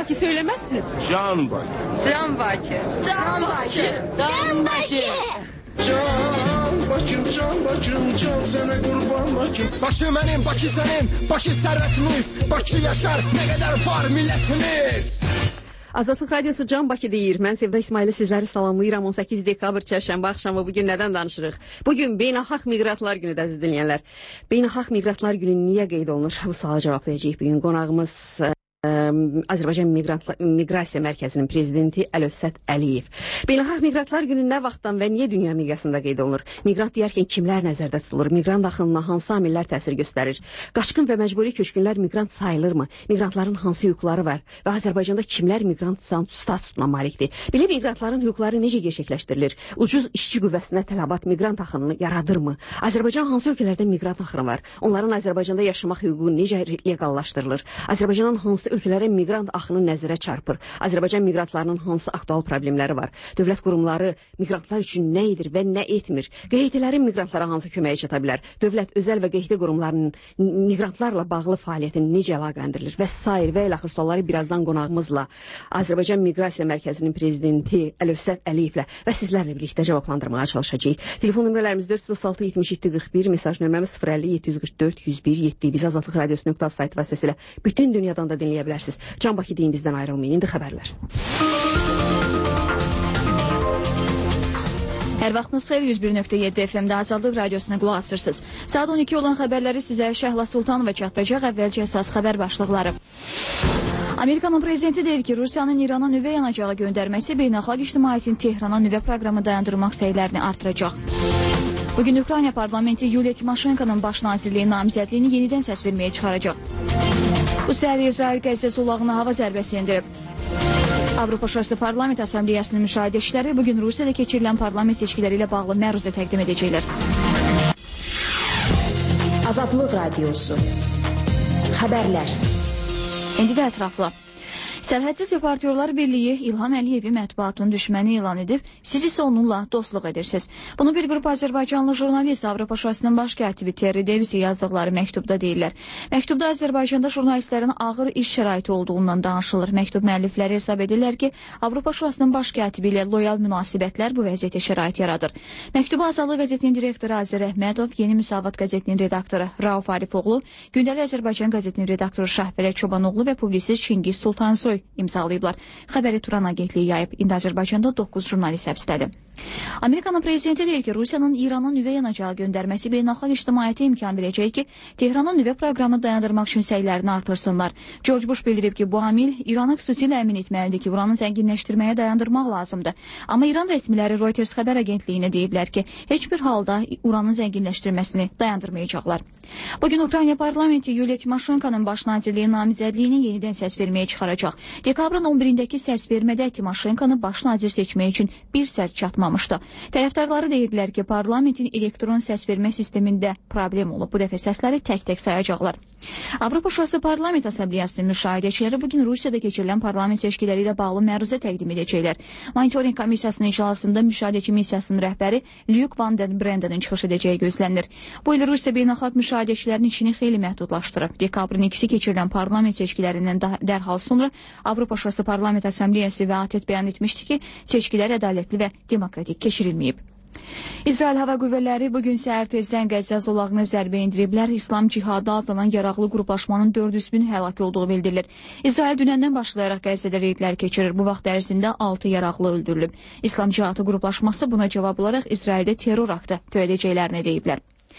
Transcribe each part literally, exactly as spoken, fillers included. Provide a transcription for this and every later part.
Bakı söylemezsiniz. Can Bakı. Can Bakı. Can Bakı. Can Bakı. Can Bakım, can Bakım, can sənə qurban Bakım. Bakı mənim, Bakı sənin, Bakı sərvətimiz, Bakı yaşar, nə qədər var millətimiz. Azadlıq Radiosu Can Bakı deyir. Mən Sevda İsmail'i sizləri salamlayıram. on səkkiz dekabr çərşənbə axşamı bugün nədən danışırıq? Bugün Beynəlxalq Miqratlar Günü də əziz dinləyənlər. Beynəlxalq Miqratlar Günü niyə qeyd olunur? Bu suala cavablayacağıq bugün. Qonağımız Azərbaycan Miqrasiya Mərkəzinin prezidenti Əlövsət Əliyev. Beynəlxalq Miqratlar Günü nə vaxtdan və niyə dünya miqyasında qeyd olunur? Miqrant deyərkən kimlər nəzərdə tutulur? Miqrant axınına hansı amillər təsir göstərir? Qaçqın və məcburi köçkünlər miqrant sayılırmı? Miqrantların hansı hüquqları var? Və Azərbaycanda kimlər miqrant statusuna malikdir? Belə miqrantların hüquqları necə gerçəkləşdirilir? Ucuz işçi qüvvəsinə tələbat miqrant axınını yaradırmı? Azərbaycan hansı ölkələrdə miqrant axını var? Onların Azərbaycanda yaşamaq hüququ necə legallaşdırılır? Azərbaycanın hansı ölkələrə miqrant axını nəzərə çarpır? Azərbaycan miqrantlarının hansı aktual problemləri var? Dövlət qurumları miqrantlar üçün nə edir və nə etmir? Qeydilərin miqrantlara hansı köməyə çata bilər? Dövlət, özəl və qeydi qurumlarının miqrantlarla bağlı fəaliyyətin necə əlaqələndirilir? Və sair və ilaxır sualları birazdan qonağımızla Azərbaycan Miqrasiya Mərkəzinin prezidenti Əlövsət Əliyevlə və sizlərlə birlikdə cavablandırmağa çalışacağıq. Telefon nömrələrimiz dörd yüz otuz altı yetmiş yeddi qırx bir, mesaj nömrəmiz sıfır əlli yeddi yüz qırx dörd yüz bir yeddi. Biz Azadlıq Radiosu nöqtə az saytı vasitəsilə bütün dünyadan da dinləyə bilərsiniz. Can Bakı deyin, bizdən ayrılmayın. İndi xəbərlər. Hər vaxtınız xeyir, yüz bir nöqtə yeddi F M-də Azadlıq Radiosuna qulaq asırsınız. Saat on iki olan xəbərləri sizə Şəhla Sultanova çatdıracaq. Əvvəlcə əsas xəbər başlıqları. Amerikanın prezidenti deyir ki, Rusiyanın İrana nüvə yanacağı göndərməsi beynəlxalq ictimaiyyətin Tehrana nüvə proqramı dayandırmaq səylərini artıracaq. Bugün Ukrayna parlamenti Yuliya Timoşenkonun baş nazirliyi namizədliyini yenidən səs verməyə çıxaracaq. Bu səhər İsrail Qəzza zolağına hava zərbəsi endirib. Avropa Şurası Parlament Assambleyasının müşahidəçiləri bugün Rusiyada keçirilən parlament seçkiləri ilə bağlı məruzə təqdim edəcəklər. Azadlıq Radiosu. Xəbərlər. İndi də ətraflı. Sərhədsiz Reportyorlar Birliyi İlham Əliyevi mətbuatın düşməni elan edib, siz isə onunla dostluq edirsiniz. Bunu bir qrup Azərbaycanlı jurnalist Avropa Şurasının baş katibi Terry Davis'e yazdıqları məktubda deyirlər. Məktubda Azərbaycanda jurnalistlərin ağır iş şəraiti olduğundan danışılır. Məktub müəllifləri hesab edirlər ki, Avropa Şurasının baş katibi ilə loyal münasibətlər bu vəziyyətə şərait yaradır. Məktubu Azadlıq qəzetinin direktoru Azər Əhmədov, Yeni Müsavat qəzetinin redaktoru Rauf Arifoğlu, Gündəlik Azərbaycan qəzetinin redaktoru Şahvərə Çobanoğlu və publisist Çingiz Sultansoy imzalayıblar. Xəbəri Turan agentliyi yayıb. İndi Azərbaycanda doqquz jurnalist həbsdədir. Amerikanın prezidenti deyir ki, Rusiyanın İrana nüvə yanacağı göndərməsi beynəlxalq ictimaiyyətə imkan verəcək ki, Tehranın nüvə proqramı dayandırmaq üçün səylərini artırsınlar. George Bush bildirib ki, bu amil İranı xüsusilə əmin etməlidir ki, uranı zənginləşdirməyə dayandırmaq lazımdır. Amma İran rəsmiləri Reuters xəbər agentliyinə deyiblər ki, heç bir halda uranın zənginləşdirməsini dayandırmayacaqlar. Bugün Ukrayna parlamenti Yuliya Timoşenkonun baş nazirliyi namizədliyini yenidən səs verməyə çıxaracaq. Dekabrın on birindəki səs vermədə Timoşenkonu baş nazir seçmək üçün bir sərt çatmamışdı. Tərəfdarları deyirlər ki, parlamentin elektron səs vermə sistemində problem olub. Bu dəfə səsləri tək-tək sayacaqlar. Avropa Şurası Parlament Assambleyasının müşahidəçiləri bugün Rusiyada keçirilən parlament seçkiləri ilə bağlı məruzə təqdim edəcəklər. Monitoring komissiyasının iclasında müşahidəçi missiyasının rəhbəri Luke Van den Brendanın çıxış edəcəyi gözlənilir. Bu il Rusiya beynəlxalq müşahidəçilərin içini xeyli məhdudlaşdırıb. Dekabrın ikisi keçirilən parlament seçkilərindən dərhal sonra Avropa Şurası Parlament Assambleyası və A T E T bəyan etmişdi ki, seçkilər ədalətli və demokratik keçirilməyib. İsrail Hava Qüvvələri bugün səhər tezdən Qəzza zolağına zərbə indiriblər. İslam cihadı adlanan yaraqlı qruplaşmanın dörd yüz min həlak olduğu bildirilir. İsrail dünəndən başlayaraq Qəzzada reydlər keçirir. Bu vaxt ərzində altı yaraqlı öldürülüb. İslam cihadı qruplaşması buna cavab olaraq İsraildə terror aktı törədəcəklərini deyiblər.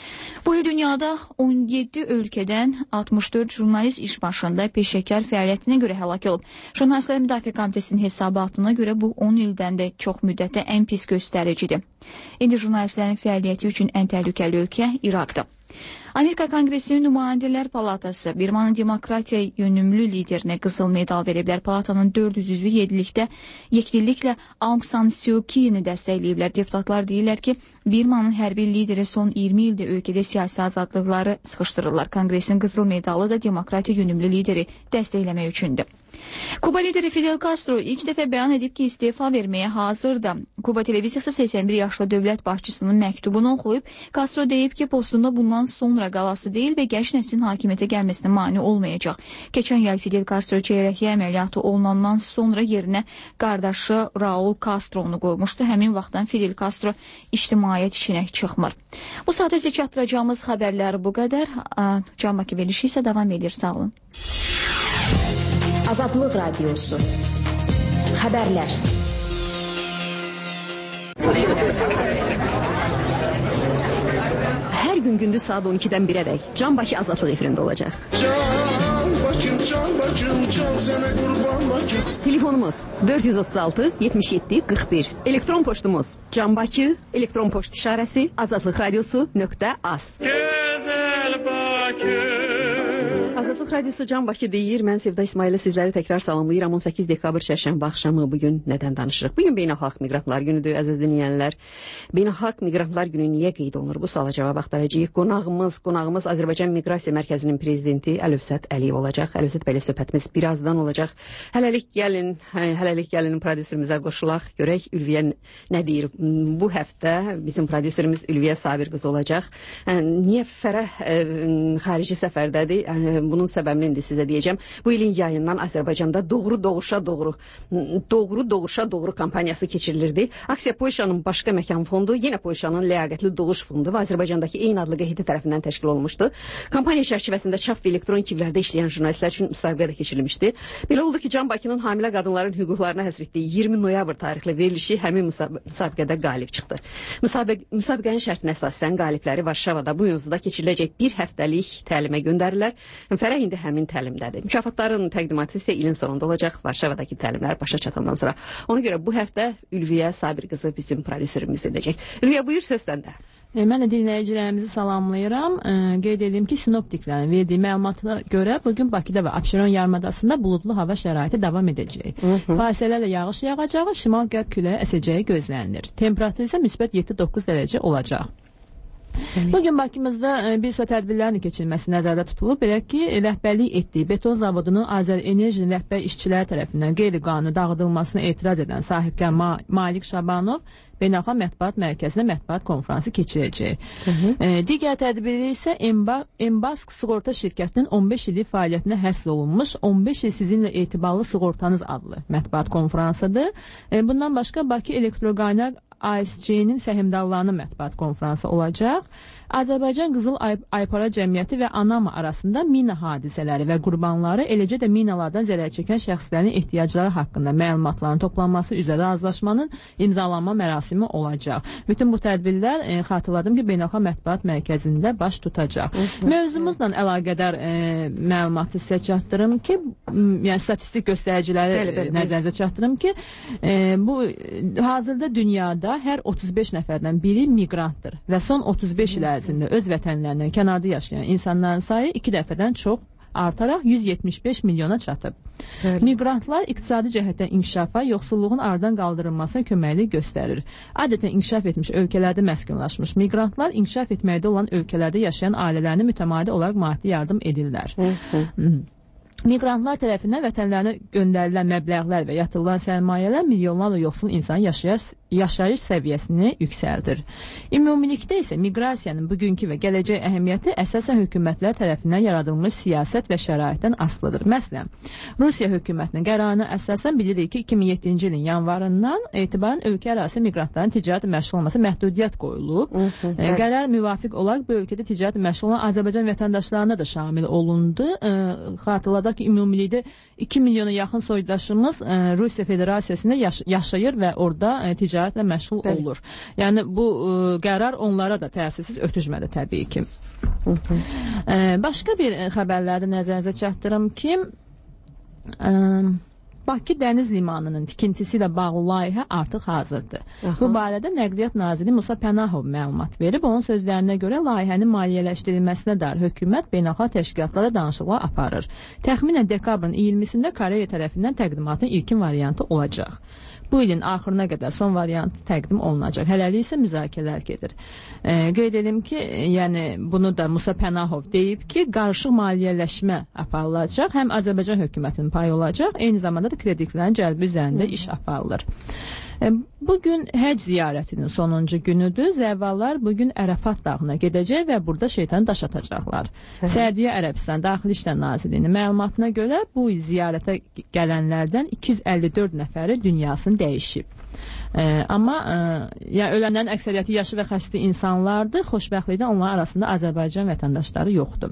Bu il dünyada on yeddi ölkədən altmış dörd jurnalist iş başında peşəkar fəaliyyətinə görə həlak olub. Jurnalistlər Müdafiə Komitəsinin hesabatına görə bu on ildən də çox müddətdə ən pis göstəricidir. İndi jurnalistlərin fəaliyyəti üçün ən təhlükəli ölkə İraqdır. Amerika Konqresinin Nümayəndələr Palatası Birmanın demokratiya yönümlü liderinə qızıl medal veriblər. Palatanın dörd yüz üzvü yedilikdə yekdilliklə Aung San Suu Kyi'ni dəstəkləyiblər. Deputatlar deyirlər ki, Birmanın hərbi lideri son iyirmi ildə ölkədə siyasi azadlıqları sıxışdırırlar. Konqresin qızıl medalı da demokratiya yönümlü lideri dəstəkləmək üçündür. Kuba lideri Fidel Castro ilk dəfə bəyan edib ki, istefa verməyə hazırdır. Kuba televiziyası səksən bir yaşlı dövlət başçısının məktubunu oxuyub, Castro deyib ki, postunda bundan sonra qalası deyil və gənc nəslin hakimiyyətə gəlməsinə mane olmayacaq. Keçən yay Fidel Castro çeyrəkliyə əməliyyatı olunandan sonra yerinə qardaşı Raul Castro-nu qoymuşdu. Həmin vaxtdan Fidel Castro ictimaiyyət işinə çıxmır. Bu saata sizə çatdıracağımız xəbərlər bu qədər. Can Bakı verilişi isə davam edir. Sağ olun. Azadlıq Radiosu. Xəbərlər. Hər gün gündüz saat on ikidən birədək Can Bakı Azadlıq efirində olacaq. Can Bakım, can Bakım, can sənə qurban Bakım. Telefonumuz dörd yüz otuz altı yetmiş yeddi qırx bir. Elektron poçtumuz Can Bakı, elektron poçt işarəsi azadlıq radiosu nöqtə az. Gözəl Bakı. Azadlıq Radiosu Can Bakı deyir. Mən Sevda İsmail'e sizləri təkrar salamlayıram. on səkkiz dekabr çərşənbə axşamı bugün nədən danışırıq? Bugün Beynəlxalq Miqrantlar Günüdür, əziz dinləyənlər. Beynəlxalq Miqrantlar Günü niyə qeyd olunur? Bu suala cavab axtaracağıq. Qonağımız, qonağımız Azərbaycan Miqrasiya Mərkəzinin prezidenti Əlövsət Əliyev olacaq. Əlövsət bəylə söhbətimiz birazdan olacaq. Hələlik gəlin, hələlik gəlin prodüserimizə qoşulaq. Görək Ülviyə nə deyir? Bu həftə bizim prodüserimiz Ülviyə Sabir qızı olacaq. Niyə Fərəh xarici səfərdədir? Bunun səbəbini indi sizə deyəcəm. Bu ilin yayından Azərbaycanda doğru doğuşa doğru doğru doğuşa doğru kampaniyası keçirilirdi. Aksiya Polşanın başqa məkan fondu, yenə Polşanın ləyaqətli doğuş fondu və Azərbaycandakı eyni adlı qəhiti tərəfindən təşkil olunmuşdu. Kampaniya çərçivəsində çap və elektron kivlərdə işləyən jurnalistlər üçün müsabiqə də keçirilmişdi. Belə oldu ki, Can Bakının hamilə qadınların hüquqlarına həsr etdiyi iyirmi noyabr tarixli verilişi həmin müsabiqədə qalib çıxdı. Müsabiq müsabiqənin şərtinə əsasən qalibləri Varşavada bu mövzuda keçiriləcək bir həftəlik təlimə göndərirlər. Fərəh indi həmin təlimdədir. Mükafatların təqdimatı isə ilin sonunda olacaq. Varşavadakı təlimlər başa çatandan sonra. Ona görə bu həftə Ülviyə Sabir qızı bizim prodüserimiz edəcək. Ülviyə, buyur, söz səndə. Mən də dinləyicilərimizi salamlayıram. E, qeyd edeyim ki, sinoptiklərin verdiyi məlumata görə bugün Bakıda və Abşeron yarımadasında buludlu hava şəraiti davam edəcək. Fasilələrlə yağış yağacağı, şimal-qərb küləyi əsəcəyi gözlənilir. Temperatur isə müsbət yeddi doqquz dərəcə olacaq. Bugün Bakımızda bir sıra tədbirlərin keçirilməsi nəzərdə tutulub. Belə ki, rəhbərlik etdiyi beton zavodunun Azər Enerjinin rəhbər işçiləri tərəfindən qeyri-qanuni dağıdılmasına etiraz edən sahibkar Ma Malik Şabanov Beynəlxalq Mətbuat Mərkəzində mətbuat konfransı keçirəcək. E, digər tədbiri isə Embask Sığorta şirkətinin on beş illik fəaliyyətinə həsr olunmuş on beş il sizinlə etibarlı sığortanız adlı mətbuat konfransıdır. E, bundan başqa Bakı Elektroqaynar A S C-nin səhmdarlarının mətbuat konfransı olacaq. Azərbaycan Qızıl Ay Aypara Cəmiyyəti və ANAMA arasında mina hadisələri və qurbanları, eləcə də minalardan zərər çəkən şəxslərin ehtiyacları haqqında məlumatların toplanması üzrə razılaşmanın imzalanma mərasimi olacaq. Bütün bu tədbirlər e, xatırladım ki, Beynəlxalq Mətbuat Mərkəzində baş tutacaq. Mövzumuzla əlaqədar e, məlumatı sizə çatdırım ki, yəni statistik göstəriciləri bəli, bəli, nəzərinizə çatdırım ki, e, bu hazırda dünyada hər otuz beş nəfərdən biri miqrantdır və son otuz beş il ərzində öz vətənlərindən kənarda yaşayan insanların sayı iki dəfədən çox artaraq yüz yetmiş beş milyona çatıb. Bəli. Miqrantlar iqtisadi cəhətdən inkişafa, yoxsulluğun aradan qaldırılmasına köməklik göstərir. Adətən inkişaf etmiş ölkələrdə məskunlaşmış miqrantlar inkişaf etməkdə olan ölkələrdə yaşayan ailələrini mütəmadi olaraq maddi yardım edirlər. Hı -hı. Hı. Miqrantlar tərəfindən vətənlərinə göndərilən məbləğlər və yatırılan sərmayələr milyonlarla yoxsul insan yaşayış, yaşayış səviyyəsini yüksəldir. Ümumilikdə isə miqrasiyanın bugünkü və gələcək əhəmiyyəti əsasən hökumətlər tərəfindən yaradılmış siyasət və şəraitdən asılıdır. Məsələn, Rusiya hökumətinin qərarına əsasən bilirik ki, iki min yeddinci ilin yanvarından etibarən ölkə arası miqrantların ticarət məşğul olması məhdudiyyət qoyulub. Hı -hı, e, qərar müvafiq olaraq bu ölkədə ticarət məşğul olan Azərbaycan vətəndaşlarına da şamil olundu. E, xatırladaq ki, ümumilikdə iki milyona yaxın soydaşımız e, Rusiya Federasiyasında yaş yaşayır və orada e, ticarətlə məşğul Bəli. olur. Yəni bu e, qərar onlara da təsirsiz ötüşmədi təbii ki. Hı -hı. E, başqa bir e, xəbərləri nəzərinizə çatdırım ki, e, Bakı Dəniz Limanının tikintisi ilə bağlı layihə artıq hazırdır. Aha. Bu barədə Nəqliyyat naziri Musa Pənahov məlumat verib. Onun sözlərinə görə layihənin maliyyələşdirilməsinə dair hökumət beynəlxalq təşkilatlara danışıqlar aparır. Təxminən dekabrın iyirmisində Koreya tərəfindən təqdimatın ilkin variantı olacaq. Bu ilin axırına qədər son variantı təqdim olunacaq. Hələlik isə müzakirələr gedir. E, qeyd edim ki, yəni bunu da Musa Pənahov deyib ki, qarışıq maliyyələşmə aparılacaq. Həm Azərbaycan hökumətinin payı olacaq, eyni zamanda da kreditlərin cəlbi üzərində iş aparılır. E, bugün həc ziyarətinin sonuncu günüdür. Zəvvallar bugün Ərəfat dağına gedəcək və burada şeytanı daş atacaqlar. Səudiyyə Ərəbistan Daxili İşlər Nazirliyinin məlumatına görə bu il ziyarətə gələnlərdən iki yüz əlli dörd nəfəri dünyasını dəyişib. Ee, amma e, ya ölənlərin əksəriyyəti yaşlı və xəstə insanlardır. Xoşbəxtliklə onlar arasında Azərbaycan vətəndaşları yoxdur.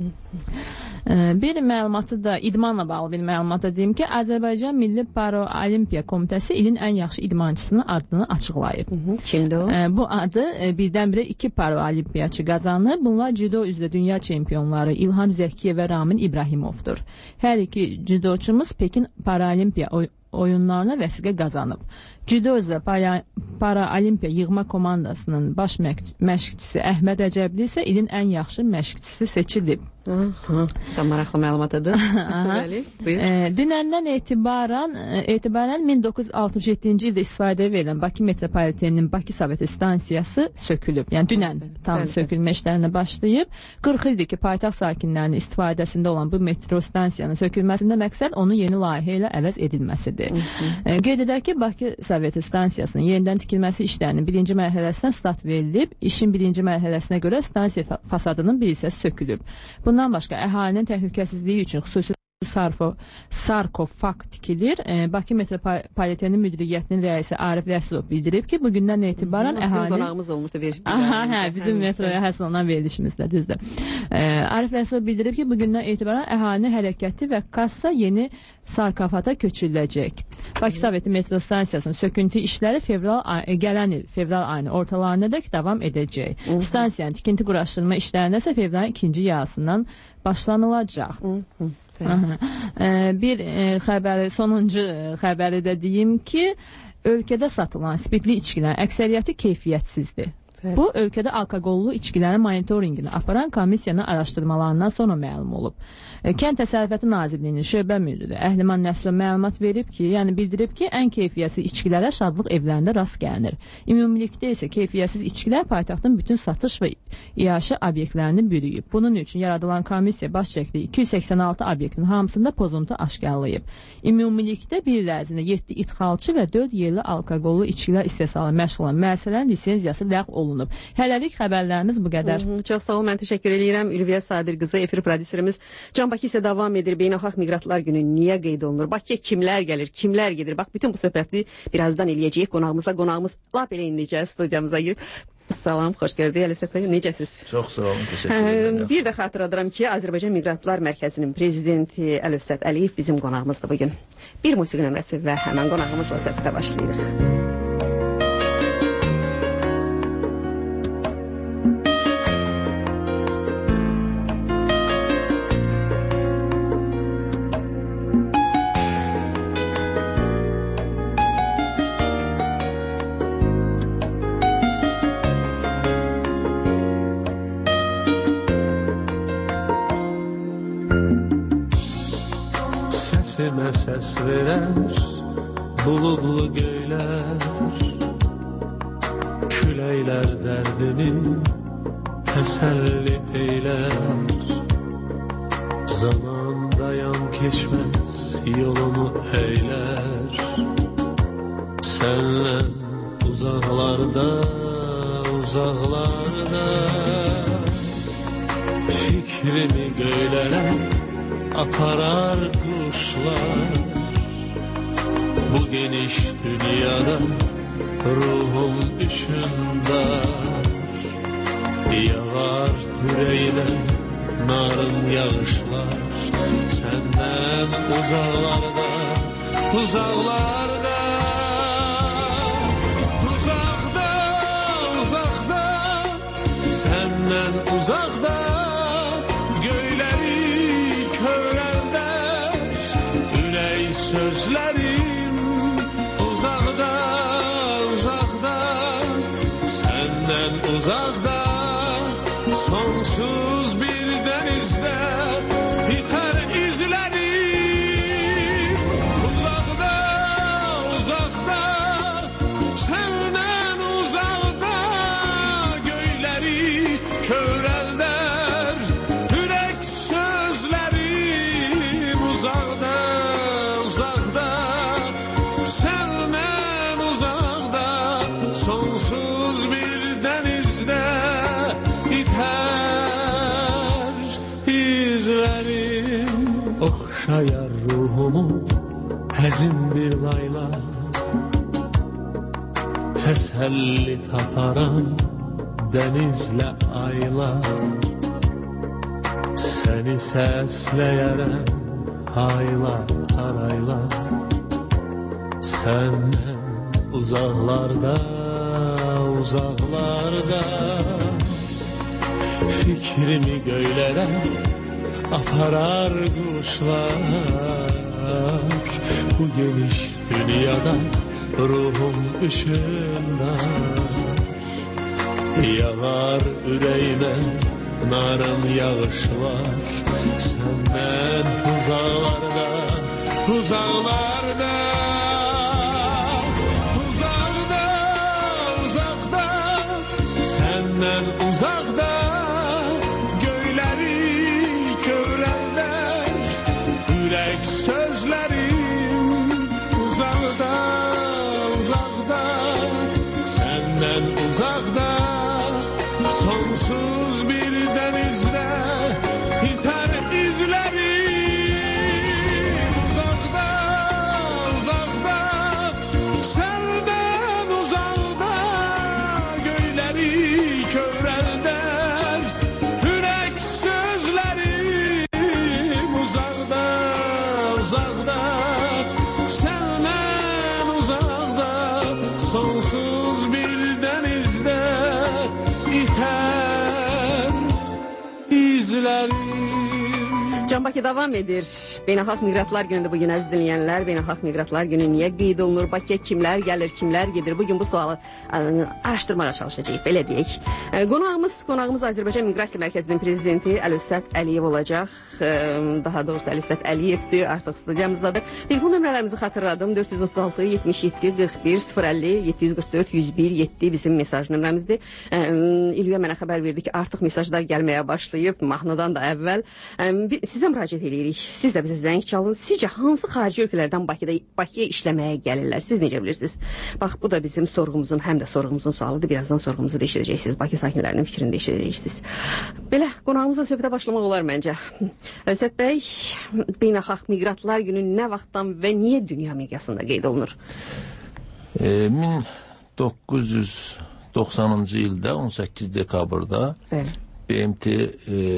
Ee, bir məlumatı da idmanla bağlı bir məlumatı deyim ki, Azərbaycan Milli Paralimpiya Komitəsi ilin ən yaxşı idmançısının adını açıqlayıb. Kimdir o? Ee, bu adı e, birdən-birə iki paralimpiyaçı qazanıb. Bunlar judo üzrə dünya çempionları İlham Zəkiyev və Ramin İbrahimovdur. Hər iki judoçumuz Pekin Paralimpiya oy oyunlarına vəsiqə qazanıb. Judo üzrə Paralimpiya yığma komandasının baş məşqçisi Əhməd Əcəbli isə ilin ən yaxşı məşqçisi seçilib. Da maraqlı məlumatıdır. Bəli, buyur. E, dünəndən etibarən, etibarən min doqquz yüz altmış yeddinci ildə istifadəyə verilən Bakı metropoliteninin Bakı Soveti stansiyası sökülüb. Yəni dünən tam bəli, sökülmə işlərinə başlayıb. qırx ildir ki, paytaxt sakinlərinin istifadəsində olan bu metro stansiyanın sökülməsində məqsəd onun yeni layihə ilə əvəz edilməsidir. E, qeyd edək ki, Bakı Soveti stansiyasının yenidən tikilməsi işlərinin birinci mərhələsindən start verilib. İşin birinci mərhələsinə görə stansiya fasadının bir hissəsi sökülüb. Bundan başqa əhalinin təhlükəsizliyi üçün xüsusi sarfo, sarkofag tikilir. E, Bakı metropolitenin müdiriyyətinin rəisi Arif Rəsulov bildirib ki, bugündən etibarən bizim əhalinin... Bizim qonağımız olmuşdu bir. Aha, hə, bizim metroya həsr olunan verilişimizdə, düzdür. E, Arif Rəsulov bildirib ki, bugündən etibarən əhalinin hərəkəti və kassa yeni sarkofata köçürüləcək. Bakı Soveti metro stansiyasının söküntü işləri fevral ay, gələn il fevral ayının ortalarına dək davam edəcək. Hı -hı. Stansiyanın tikinti quraşdırma işlərində isə fevralın ikinci yarısından başlanılacaq. Hı -hı. Ee, bir e, xəbəri, sonuncu e, xəbəri də deyim ki, ölkədə satılan spirtli içkilərin əksəriyyəti keyfiyyətsizdir. Evet. Bu, ölkədə alkoqollu içkilərin monitoringini aparan komissiyanın araşdırmalarından sonra məlum olub. E, Kənd Təsərrüfatı Nazirliyinin şöbə müdiri Əhliman Nəsrə məlumat verib ki, yəni bildirib ki, ən keyfiyyətsiz içkilərə şadlıq evlərində rast gəlinir. Ümumilikdə isə keyfiyyətsiz içkilər paytaxtın bütün satış və iaşə obyektlərini bürüyüb. Bunun üçün yaradılan komissiya baş çəkdiyi iki yüz səksən altı obyektin hamısında pozuntu aşkarlayıb. Ümumilikdə bir il ərzində yeddi ixalçı və dörd yerli alkoqollu içkilər istehsalı məşğul olan müəssisələrin lisenziyası ləğv olunub. Hələlik xəbərlərimiz bu qədər. Hı -hı, çox sağ ol, mən təşəkkür edirəm. Ülviyə Sabir qızı, efir prodüserimiz. Can Bakı isə davam edir. Beynəlxalq miqratlar günü niyə qeyd olunur? Bakıya kimlər gəlir, kimlər gedir? Bax, bütün bu söhbəti birazdan eləyəcəyik qonağımıza. Qonağımız lap elə indicə studiyamıza girib. Salam, xoş gördük. Əli Səfəli, necəsiz? Çox sağ olun, təşəkkür edirəm. Bir də xatırladıram ki, Azərbaycan Miqrantlar Mərkəzinin prezidenti Əlövsət Əliyev bizim qonağımızdır bugün. Bir musiqi nömrəsi və həmən qonağımızla söhbətə başlayırıq. Səsimə səs verər buludlu göylər, küləklər dərdimi təsəlli eylər. Zaman dayan keçməz yolumu əylər, sənlə uzaqlarda, uzaqlarda fikrimi göylərə aparar kuşlar. Bu geniş dünyada ruhum üçündar, yağar yüreğime narın yağışlar. Senden uzaklarda, uzaklarda, uzakda, uzakda, senden uzakda, göyleri körelder, üley sözlerim uzakda, uzakda, senden uzakda, sonsuz bir denizde biter izlerim. Uzakda, uzakda, senden uzakda, göyleri körelder yürek sözlerim. Uzakda, uzakda, senden uzakda, sonsuz bir denizde biter izlerim. Okşayar ruhumu həzin bir layla, təsəlli taparam denizle ayla. Səni səsləyərəm hayla harayla, senden uzaklarda, uzaklarda, fikrimi göylere aparar kuşlar. Bu geniş dünyada ruhum ışığında, yağar yüreğime narın yağışlar. Senden uzaklarda, uzaklarda, uzakda, uzakda, senden uzakda, göyleri körelder yürek sözlerim. Uzakda, uzakda, senden uzakda, sonsuz bir denizde biter izlerim. Uzakda, uzakda, senden uzakda, göyleri körelder yürek sözlerim. Uzakda, uzakda, senden uzakda, sonsuz bir denizde biter izlerim. Can Bakı devam edir. Beynəlxalq Miqratlar Günü'nde bugün əziz dinleyenler. Beynəlxalq Miqratlar Günü niye qeyd olunur? Bakıya kimler gelir, kimler gedir? Bugün bu sualı ə, araştırmaya çalışacağıq, belə deyək. Ə, qonağımız, qonağımız Azərbaycan Miqrasiya Mərkəzinin prezidenti Əlövsət Əliyev olacaq. Ə, daha doğrusu Əlövsət Əliyevdir, artıq studiyamızdadır. Telefon nömrələrimizi xatırladım. dörd yüz otuz altı yetmiş yeddi qırx bir sıfır əlli yeddi yüz qırx dörd yüz bir yeddi bizim mesaj nömrəmizdir. Ə, İlüyə mənə xəbər verdi ki, artıq mesajlar gəlməyə başlayıb, mahnıdan da əvvəl. Ə, sizə müraciət edirik. Siz də bizə zəng çalın. Sizcə hansı xarici ölkələrdən Bakıda Bakıya işləməyə gəlirlər? Siz necə bilirsiniz? Bax, bu da bizim sorğumuzun, həm də sorğumuzun sualıdır. Birazdan sorğumuzu da eşidəcəksiniz. Bakı sakinlərinin fikrini də eşidəcəksiniz. Belə, qonağımızla söhbətə başlamaq olar məncə. Əlövsət bəy, Beynəlxalq Miqratlar Günü nə vaxtdan və niyə dünya miqyasında qeyd olunur? E, min doqquz yüz doxsanıncı ildə on səkkiz dekabrda Bəli. B M T e,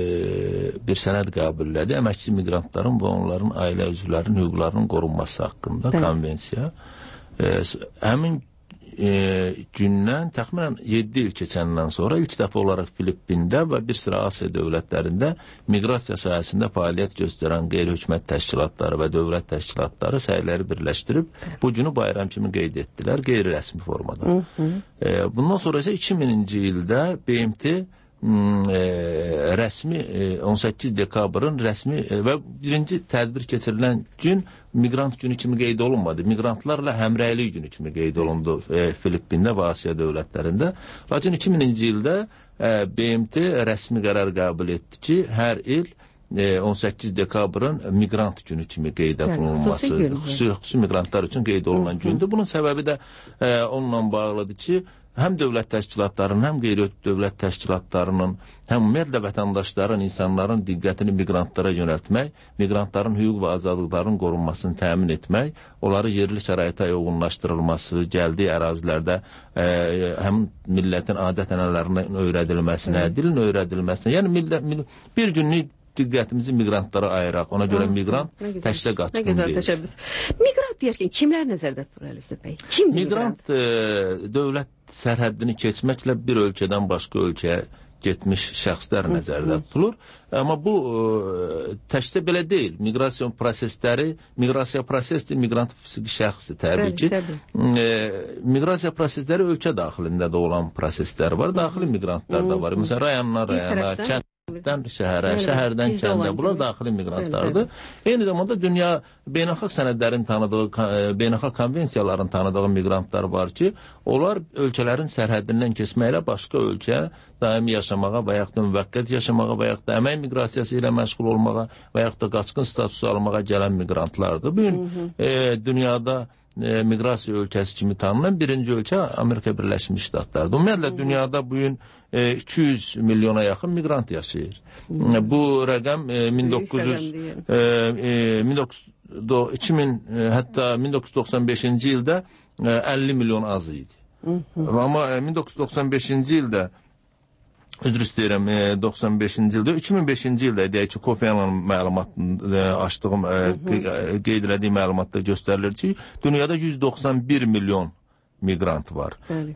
bir sənəd qəbul elədi. Əməkçi miqrantların və onların ailə üzvlərinin hüquqlarının qorunması haqqında Bəli. konvensiya. E, həmin e, gündən təxminən yeddi il keçəndən sonra ilk dəfə olaraq Filippində və bir sıra Asiya dövlətlərində miqrasiya sahəsində fəaliyyət göstərən qeyri-hökumət təşkilatları və dövlət təşkilatları səyləri birləşdirib bu günü bayram kimi qeyd etdilər, qeyri-rəsmi formada. Hı -hı. E, bundan sonra isə iki mininci ildə B M T E, rəsmi e, on səkkiz dekabrın rəsmi e, və birinci tədbir keçirilən gün miqrant günü kimi qeyd olunmadı. Miqrantlarla həmrəylik günü kimi qeyd olundu e, Filippində və Asiya dövlətlərində. Lakin iki mininci ildə e, B M T rəsmi qərar qəbul etdi ki, hər il e, on səkkiz dekabrın miqrant günü kimi qeyd olunması, xüsusi, xüsusi miqrantlar üçün qeyd olunan gündür. Bunun səbəbi də e, onunla bağlıdır ki, həm dövlət təşkilatlarının, həm qeyri-dövlət təşkilatlarının, həm ümumiyyətlə vətəndaşların, insanların diqqətini miqrantlara yönəltmək, miqrantların hüquq və azadlıqlarının qorunmasını təmin etmək, onları yerli şəraitə uyğunlaşdırılması, gəldiyi ərazilərdə e, həm millətin adət-ənənələrinə öyrədilməsinə, dilin öyrədilməsinə, yəni millət, millət, bir günlük diqqətimizi miqrantlara ayıraq. Ona görə ha, miqrant təkcə qaçqın deyil. Nə gözəl təşəbbüs. Miqrant deyərkən kimlər nəzərdə tutulur Əlövsət bəy? Kimdir miqrant? Miqrant e, dövlət sərhəddini keçməklə bir ölkədən başqa ölkəyə getmiş şəxslər nəzərdə tutulur. Amma bu ə, təkcə belə deyil. Miqrasiya prosesləri, miqrasiya prosesdir, miqrant fiziki şəxsdir təbii ki. E, miqrasiya prosesləri ölkə daxilində də olan proseslər var. Daxili miqrantlar da var. Məsələn, rayonlar rayona, kənd Dən şəhərə, şəhərdən kəndə, bunlar daxili miqrantlardır. Eyni zamanda dünya beynəlxalq sənədlərin tanıdığı, beynəlxalq konvensiyaların tanıdığı miqrantlar var ki, onlar ölkələrin sərhəddindən keçməklə başqa ölkəyə daimi yaşamağa və yaxud da müvəqqət yaşamağa və yaxud da əmək miqrasiyası ilə məşğul olmağa və yaxud da qaçqın statusu almağa gələn miqrantlardır. Bugün e, dünyada E, miqrasiya ölkəsi kimi tanınan birinci ölkə Amerika Birləşmiş Ştatlarıdır. Ümumiyyətlə, dünyada bugün e, iki yüz milyona yaxın miqrant yaşayır. E, bu rəqəm e, min doqquz yüz, e, e, min doqquz yüz, iki min, e, hətta min doqquz yüz doxsan beşinci ildə e, əlli milyon az idi. Amma e, min doqquz yüz doxsan beşinci ildə üzr istəyirəm, doxsan beşinci ildə, iki min beşinci ildə deyək ki, Kofi Annan məlumatını açdığım, qeyd elədiyim məlumatda göstərilir ki, dünyada yüz doxsan bir milyon miqrant var.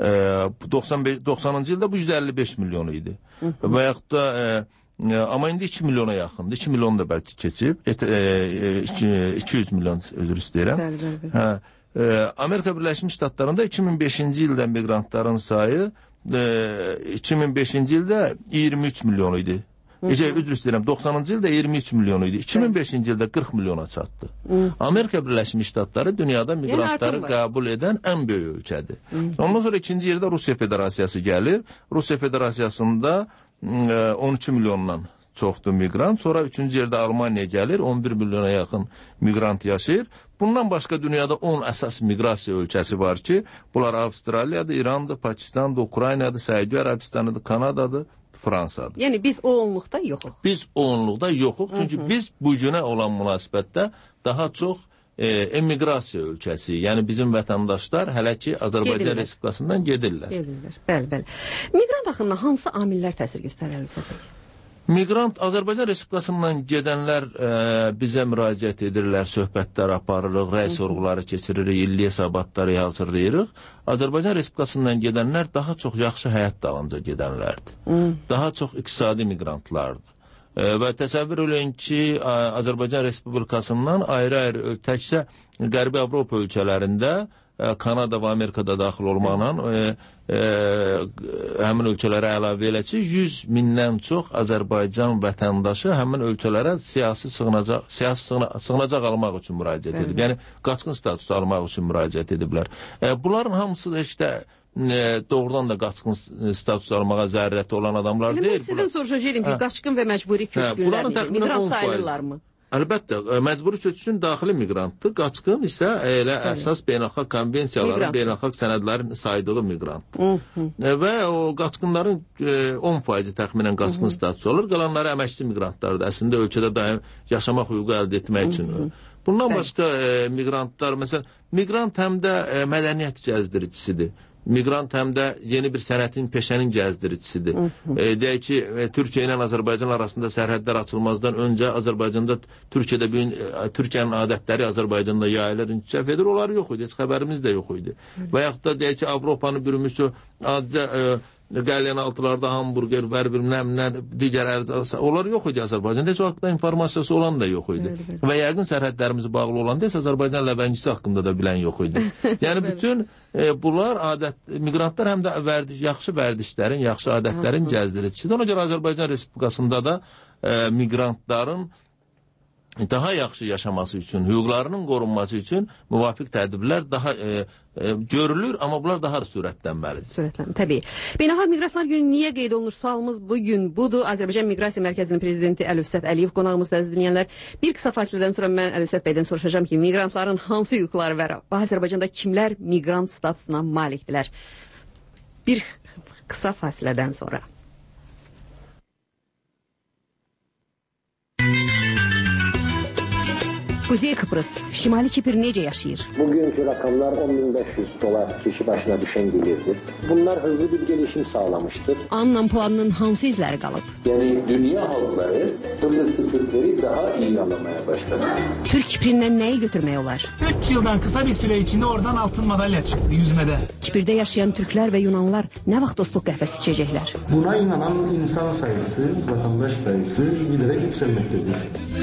doxsanıncı ildə bu yüz əlli beş milyon idi. Və yaxud da, amma indi iki milyona yaxındır. iki milyon da bəlkə keçib, iki yüz milyon üzr istəyirəm. Amerika Birləşmiş Ştatlarında iki min beşinci ildə miqrantların sayı iki min beşinci ildə iyirmi üç milyon idi. Gecə üzr istəyirəm, doxsanıncı ildə iyirmi üç milyon idi. iki min beşinci ildə qırx milyona çatdı. Amerika Birləşmiş Ştatları dünyada miqrantları qəbul edən ən böyük ölkədir. Ondan sonra ikinci yerdə Rusiya Federasiyası gəlir. Rusiya Federasiyasında on iki milyondan çoxdur miqrant. Sonra üçüncü yerdə Almaniya gəlir, on bir milyona yaxın miqrant yaşayır. Bundan başqa dünyada on əsas miqrasiya ölkəsi var ki, bunlar Avstraliyadır, İrandır, Pakistandır, Ukraynadır, Səudiyyə Ərəbistanıdır, Kanadadır, Fransadır. Yəni biz o onluqda yoxuq. Biz o onluqda yoxuq, çünki biz bu günə olan münasibətdə daha çox e, emiqrasiya ölkəsi, yəni bizim vətəndaşlar hələ ki Azərbaycan Respublikasından gedirlər. Gedirlər, bəli, bəli. Miqrant axınına hansı amillər təsir göstərər Əlifzət bəy? Miqrant Azərbaycan Respublikasından gedənlər e, bizə müraciət edirlər, söhbətlər aparırıq, rəy sorğuları keçiririk, illi hesabatları hazırlayırıq. Azərbaycan Respublikasından gedənlər daha çox yaxşı həyat dalınca gedənlərdir. Hmm. Daha çox iqtisadi miqrantlardır. E, və təsəvvür eləyin ki, Azərbaycan Respublikasından ayrı-ayrı təkcə Qərbi Avropa ölkələrində, Kanada və Amerikada daxil olmaqla e, e, həmin ölkələrə əlavə elə ki, yüz mindən çox Azərbaycan vətəndaşı həmin ölkələrə siyasi sığınacaq, siyasi sığına, sığınacaq almaq üçün müraciət edib. Yəni, qaçqın statusu almaq üçün müraciət ediblər. E, bunların hamısı da işte e, doğrudan da qaçqın statusu almağa zərurəti olan adamlar deyil. Mən sizdən soruşacaqdım ki, qaçqın və məcburi köçkünlər miqrant sayılırlarmı? Əlbəttə, məcburi köç üçün daxili miqrantdır. Qaçqın isə elə Bəli. əsas beynəlxalq konvensiyaların, beynəlxalq sənədlərin saydığı miqrantdır. Və o qaçqınların on faizi təxminən qaçqın statusu olur. Qalanları əməkçi miqrantlardır. Əslində ölkədə daim yaşamaq hüququ əldə etmək üçün. Bundan Bəli. başqa e, miqrantlar, məsələn, miqrant həm də e, mədəniyyət gəzdiricisidir. Miqrant həm də yeni bir sənətin, peşənin gəzdiricisidir. E, deyək ki, e, Türkiyə ilə Azərbaycan arasında sərhədlər açılmazdan öncə Azərbaycanda, Türkiyədə bir, e, Türkiyənin adətləri Azərbaycanda yayılır, inkişaf edir. Onlar yox idi, heç xəbərimiz də yox idi. Hı. Və yaxud da deyək ki, Avropanı bürümüş o adicə e, qəlyan altılarda hamburger, və bilməm nə, digər ərzaq, onlar yox idi Azərbaycanda. Heç o haqqda informasyası olan da yox idi. Bəli, bəli. Və yəqin sərhədlərimizi bağlı olan deyəsə Azərbaycan ləbəngisi haqqında da bilən yox idi. Yəni bütün e, bunlar adət, miqrantlar həm də vərdiş, yaxşı vərdişlərin, yaxşı adətlərin gəzdiricisidir. Ona görə Azərbaycan Respublikasında da e, miqrantların daha yaxşı yaşaması üçün, hüquqlarının qorunması üçün müvafiq tədbirlər daha e, e, görülür, amma bunlar daha da sürətlənməlidir. Sürətlənməlidir, təbii. Beynəlxalq Miqrantlar Günü niyə qeyd olunur? Sualımız bugün budur. Azərbaycan Miqrasiya Mərkəzinin prezidenti Əlifzət Əliyev qonağımızda əziz dinləyənlər. Bir qısa fasilədən sonra mən Əlifzət bəydən soruşacağam ki, miqrantların hansı hüquqları var? Və Azərbaycanda kimlər miqrant statusuna malikdirlər? Bir qısa fasilədən sonra. Kuzey Kıbrıs, Şimali Kipr necə yaşayır? Bugünkü rakamlar on bin beş yüz dolar kişi başına düşen gelirdir. Bunlar hızlı bir gelişim sağlamıştır. Anlam planının hansı izləri qalıb? Yani dünya halkları Kıbrıslı Türkleri daha iyi anlamaya başladı. Türk Kiprindən nəyi götürmək olar? üç yıldan kısa bir süre içinde oradan altın madalya çıktı yüzmede. Kipirdə yaşayan Türklər və Yunanlılar nə vaxt dostluq qəhvəsi içəcəklər? Buna inanan insan sayısı, vatandaş sayısı giderek yükselmektedir.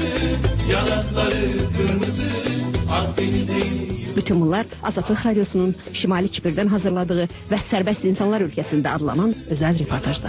Bütün bunlar Azadlıq Radyosunun Şimali Kipirdən hazırladığı və Sərbəst İnsanlar Ölkəsində adlanan özəl reportajda.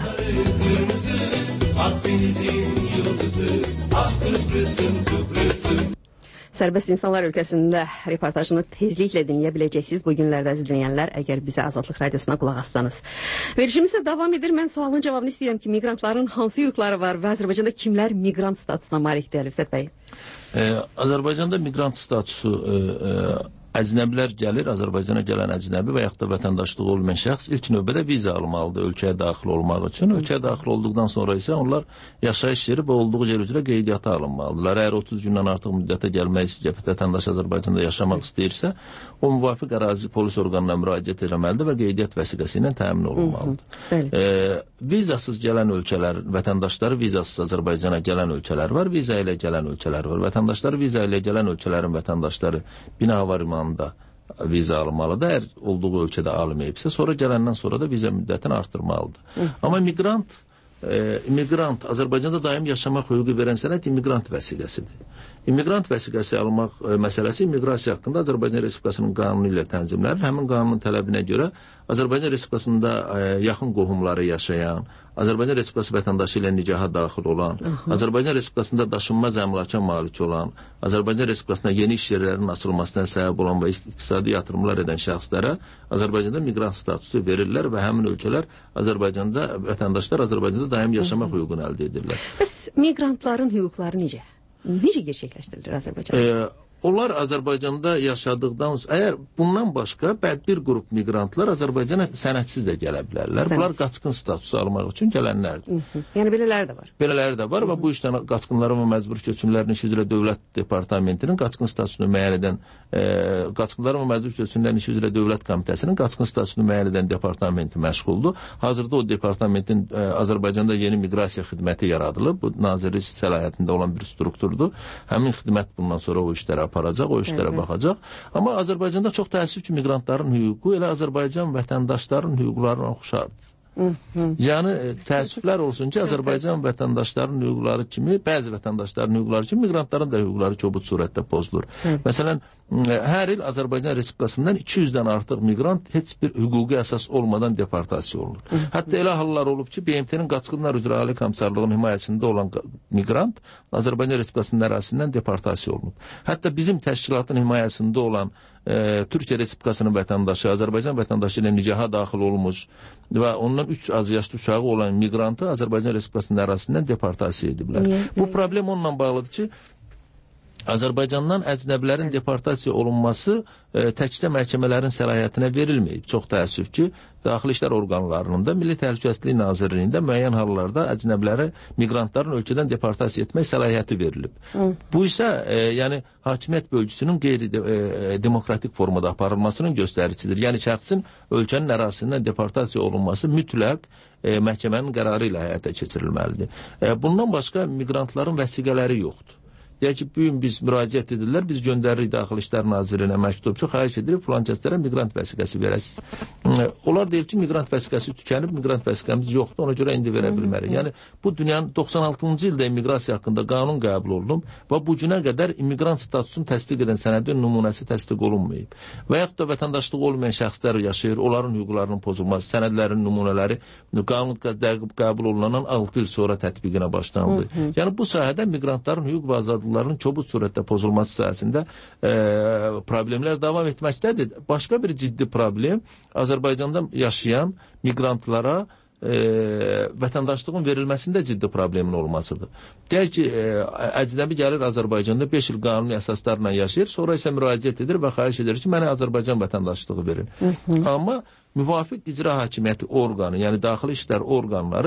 Sərbəst İnsanlar Ölkəsində reportajını tezliklə dinləyə biləcəksiniz. Bu günlərdə əziz dinləyənlər, əgər bizə Azadlıq Radiosuna qulaq assanız. Verişimiz davam edir. Mən sualın cavabını istəyirəm ki, miqrantların hansı hüquqları var və Azərbaycanda kimlər miqrant statusuna malikdir, Əlifzət bəy? Ee, Azərbaycanda miqrant statusu e, e, əcnəbilər gəlir, Azərbaycana gələn əcnəbi və yaxud da vətəndaşlığı olmayan şəxs ilk növbədə viza almalıdır ölkəyə daxil olmaq üçün. Ölkəyə daxil olduqdan sonra isə onlar yaşayış yeri və olduğu yer üzrə qeydiyyata alınmalıdırlar. Əgər otuz gündən artıq müddətə gəlmək istəyir, vətəndaş Azərbaycanda yaşamaq istəyirsə, o müvafiq ərazi polis orqanına müraciət etməlidir və qeydiyyat vəsiqəsi ilə təmin olunmalıdır. E, vizasız gələn ölkələr, vətəndaşları vizasız Azərbaycana gələn ölkələr var, viza ilə gələn ölkələr var. Vətəndaşları viza ilə gələn ölkələrin vətəndaşları binavar da viza almalıdır. Əgər olduğu ölkədə almayıbsa, sonra gələndən sonra da viza müddətini artırmalıdır. Hı. Amma miqrant, e, immigrant, Azərbaycanda daim yaşamaq hüququ verən sənət immigrant vəsiqəsidir. İmmigrant vəsiqəsi almaq e, məsələsi immiqrasiya haqqında Azərbaycan Respublikasının qanunu ilə tənzimlənir. Həmin qanunun tələbinə görə Azərbaycan Respublikasında e, yaxın qohumları yaşayan, Azərbaycan Respublikası vətəndaşı ilə nicaha daxil olan, Aha. Azərbaycan Respublikasında daşınmaz əmlaka malik olan, Azərbaycan Respublikasında yeni iş yerlərinin açılmasına səbəb olan və iqtisadi yatırımlar edən şəxslərə Azərbaycanda miqrant statusu verirlər və həmin ölkələr Azərbaycanda, vətəndaşlar Azərbaycanda daim yaşamaq hüququnu əldə edirlər. Bəs miqrantların hüquqları necə? Necə gerçəkləşdirilir Azərbaycanda? Ee, onlar Azərbaycanda yaşadıqdan sonra, əgər bundan başqa bir qrup miqrantlar Azərbaycana sənədsiz də gələ bilərlər. Sənət. Bunlar qaçqın statusu almaq üçün gələnlərdir. Hı -hı. Yəni belələri də var. Belələri də var Hı -hı. və bu işdən qaçqınların və məcbur köçkünlərin işi üzrə Dövlət Departamentinin qaçqın statusunu müəyyən edən, e, qaçqınların və məcbur köçkünlərin işi üzrə Dövlət Komitəsinin qaçqın statusunu müəyyən edən departamenti məşğuldur. Hazırda o departamentin e, Azərbaycanda yeni miqrasiya xidməti yaradılıb. Bu nazirlik səlahiyyətində olan bir strukturdur. Həmin xidmət bundan sonra o işlərə aparacaq, o işlərə evet. baxacaq. Amma Azərbaycanda çox təəssüf ki, miqrantların hüququ elə Azərbaycan vətəndaşlarının hüquqlarına oxşardır. Hı -hı. Yəni təəssüflər olsun ki, Azərbaycan vətəndaşlarının hüquqları kimi, bəzi vətəndaşların hüquqları kimi miqrantların da hüquqları kobud surətdə pozulur. Hı. Məsələn, hər il Azərbaycan Respublikasından iki yüzdən artıq miqrant heç bir hüquqi əsas olmadan deportasiya olunur. Hı. Hətta elə hallar olub ki, B M T-nin Qaçqınlar üzrə Ali Komissarlığının himayəsində olan miqrant Azərbaycan Respublikasının ərazisindən deportasiya olunub. Hətta bizim təşkilatın himayəsində olan e, Türkiyə Respublikasının vətəndaşı, Azərbaycan vətəndaşı ilə nicaha daxil olmuş və ondan üç az yaşlı uşağı olan miqrantı Azərbaycan Respublikasının ərazisindən deportasiya ediblər. Niyə? Bu problem onunla bağlıdır ki, Azərbaycandan əcnəbilərin deportasiya olunması e, təkcə məhkəmələrin səlahiyyətinə verilməyib. Çox təəssüf ki, Daxili İşlər orqanlarının da, Milli Təhlükəsizlik Nazirliyində müəyyən hallarda əcnəbiləri, miqrantların ölkədən deportasiya etmək səlahiyyəti verilib. Hı. Bu isə e, yəni hakimiyyət bölgüsünün qeyri-demokratik e, formada aparılmasının göstəricidir. Yəni şəxsin ölkənin ərazisindən deportasiya olunması mütləq e, məhkəmənin qərarı ilə həyata keçirilməlidir. E, bundan başqa miqrantların vəsiqələri yoxdur. Deyək ki, bu gün biz müraciət edirlər, biz göndəririk Daxili İşlər Nazirliyinə məktubçu, xahiş edirik, filan kəslərə miqrant vəsiqəsi verəsiz. Onlar deyir ki, miqrant vəsiqəsi tükənib, miqrant vəsiqəmiz yoxdur, ona görə indi verə bilmərik. Yəni, bu dünyanın doxsan altıncı ildə immiqrasiya haqqında qanun qəbul olunub və bu günə qədər immiqrant statusunu təsdiq edən sənədin nümunəsi təsdiq olunmayıb. Və yaxud da vətəndaşlığı olmayan şəxslər yaşayır, onların hüquqlarının pozulması, sənədlərin nümunələri qanun qəbul olunan altı il sonra tətbiqinə başlandı. Yəni, bu sahədə miqrantların hüquq və azadlığı çobud surətdə pozulması sahəsində e, problemlər davam etməkdədir. Başqa bir ciddi problem Azərbaycanda yaşayan miqrantlara e, vətəndaşlığın verilməsində ciddi problemin olmasıdır. Deyək ki, e, əcnəbi gəlir Azərbaycanda beş il qanuni əsaslarla yaşayır, sonra isə müraciət edir və xahiş edir ki, mənə Azərbaycan vətəndaşlığı verin. Hı -hı. Amma müvafiq icra hakimiyyəti orqanı, yəni daxili işlər orqanları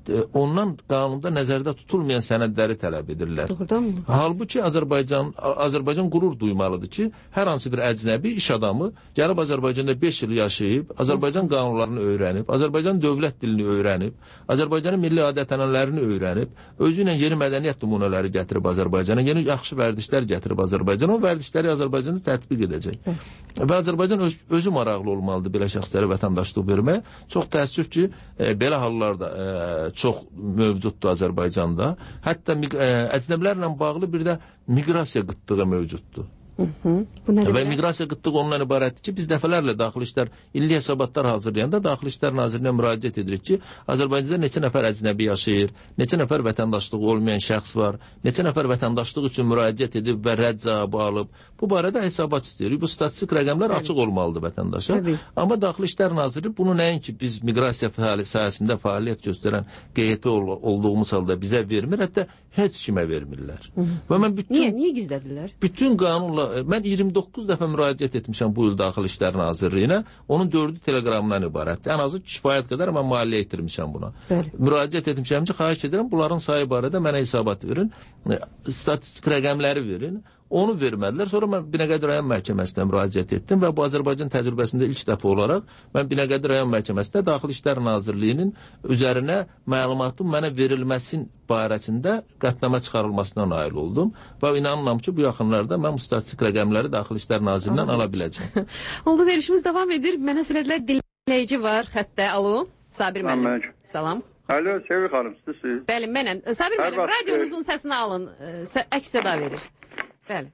ondan qanunda nəzərdə tutulmayan sənədləri tələb edirlər. Doğrudanmı? Halbuki Azərbaycan Azərbaycan qürur duymalıdır ki, hər hansı bir əcnəbi iş adamı gəlib Azərbaycanda beş il yaşayıb, Azərbaycan qanunlarını öyrənib, Azərbaycan dövlət dilini öyrənib, Azərbaycanın milli adət-ənənələrini öyrənib, özü ilə yeni mədəniyyət nümunələri gətirib Azərbaycana, yeni yaxşı vərdişlər gətirib Azərbaycana, o vərdişləri Azərbaycanda tətbiq edəcək. Və Azərbaycan öz, özü maraqlı olmalıdır belə şəxslərə vətəndaşlıq vermək. Çox təəssüf ki, e, belə hallarda e, çox mövcuddur Azərbaycanda. Hətta e, əcnəbilərlə bağlı bir də miqrasiya qıtlığı mövcuddur. Hı -hı. Bu nə Və miqrasiya qıtlığı ondan ibarətdir ki, biz dəfələrlə Daxili İşlər illi hesabatlar hazırlayanda Daxili İşlər Nazirinə müraciət edirik ki, Azərbaycanda neçə nəfər əcnəbi yaşayır, neçə nəfər vətəndaşlığı olmayan şəxs var, neçə nəfər vətəndaşlıq üçün müraciət edib və rədd cavabı alıb. Bu barədə hesabat istəyirik. Bu statistik rəqəmlər açıq olmalıdır vətəndaşa. Təbii. Amma Daxili İşlər Naziri bunu nəinki biz miqrasiya sahəsində fəaliyyət göstərən qeydə ol olduğumuz halda bizə vermir, hətta heç kimə vermirlər. Hı -hı. Və mən bütün Niyə, niyə gizlədirlər? Bütün qanunla mən iyirmi doqquz dəfə müraciət etmişəm bu il Daxili İşlər Nazirliyinə. Onun dördü teleqramdan ibarətdir. Ən azı kifayət qədər mən maliyyə itirmişəm buna. Bəli. Müraciət etmişəm ki, xahiş edirəm bunların sayı barədə mənə hesabat verin. Statistik rəqəmləri verin. Onu vermədilər. Sonra mən Binəqədi rayon məhkəməsinə müraciət etdim və bu Azərbaycan təcrübəsində ilk dəfə olaraq mən Binəqədi rayon məhkəməsində Daxili İşlər Nazirliyinin üzərinə məlumatın mənə verilməsin barəsində qətnamə çıxarılmasına nail oldum və inanıram ki, bu yaxınlarda mən bu statistik rəqəmləri Daxili İşlər Nazirindən ala biləcəm. Oldu, verişimiz davam edir. Mənə söylədilər dinləyici var xəttə. Alo, Sabir müəllim. Salam. Alo, Sevil xanım, sizsiniz? Bəli, mənəm. Sabir müəllim, radionuzun səsini alın. Əks səda verir. Bəli.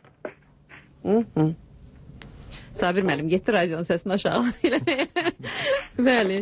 Hı -hı. Sabir müəllim getdi radionun səsini aşağı. Bəli.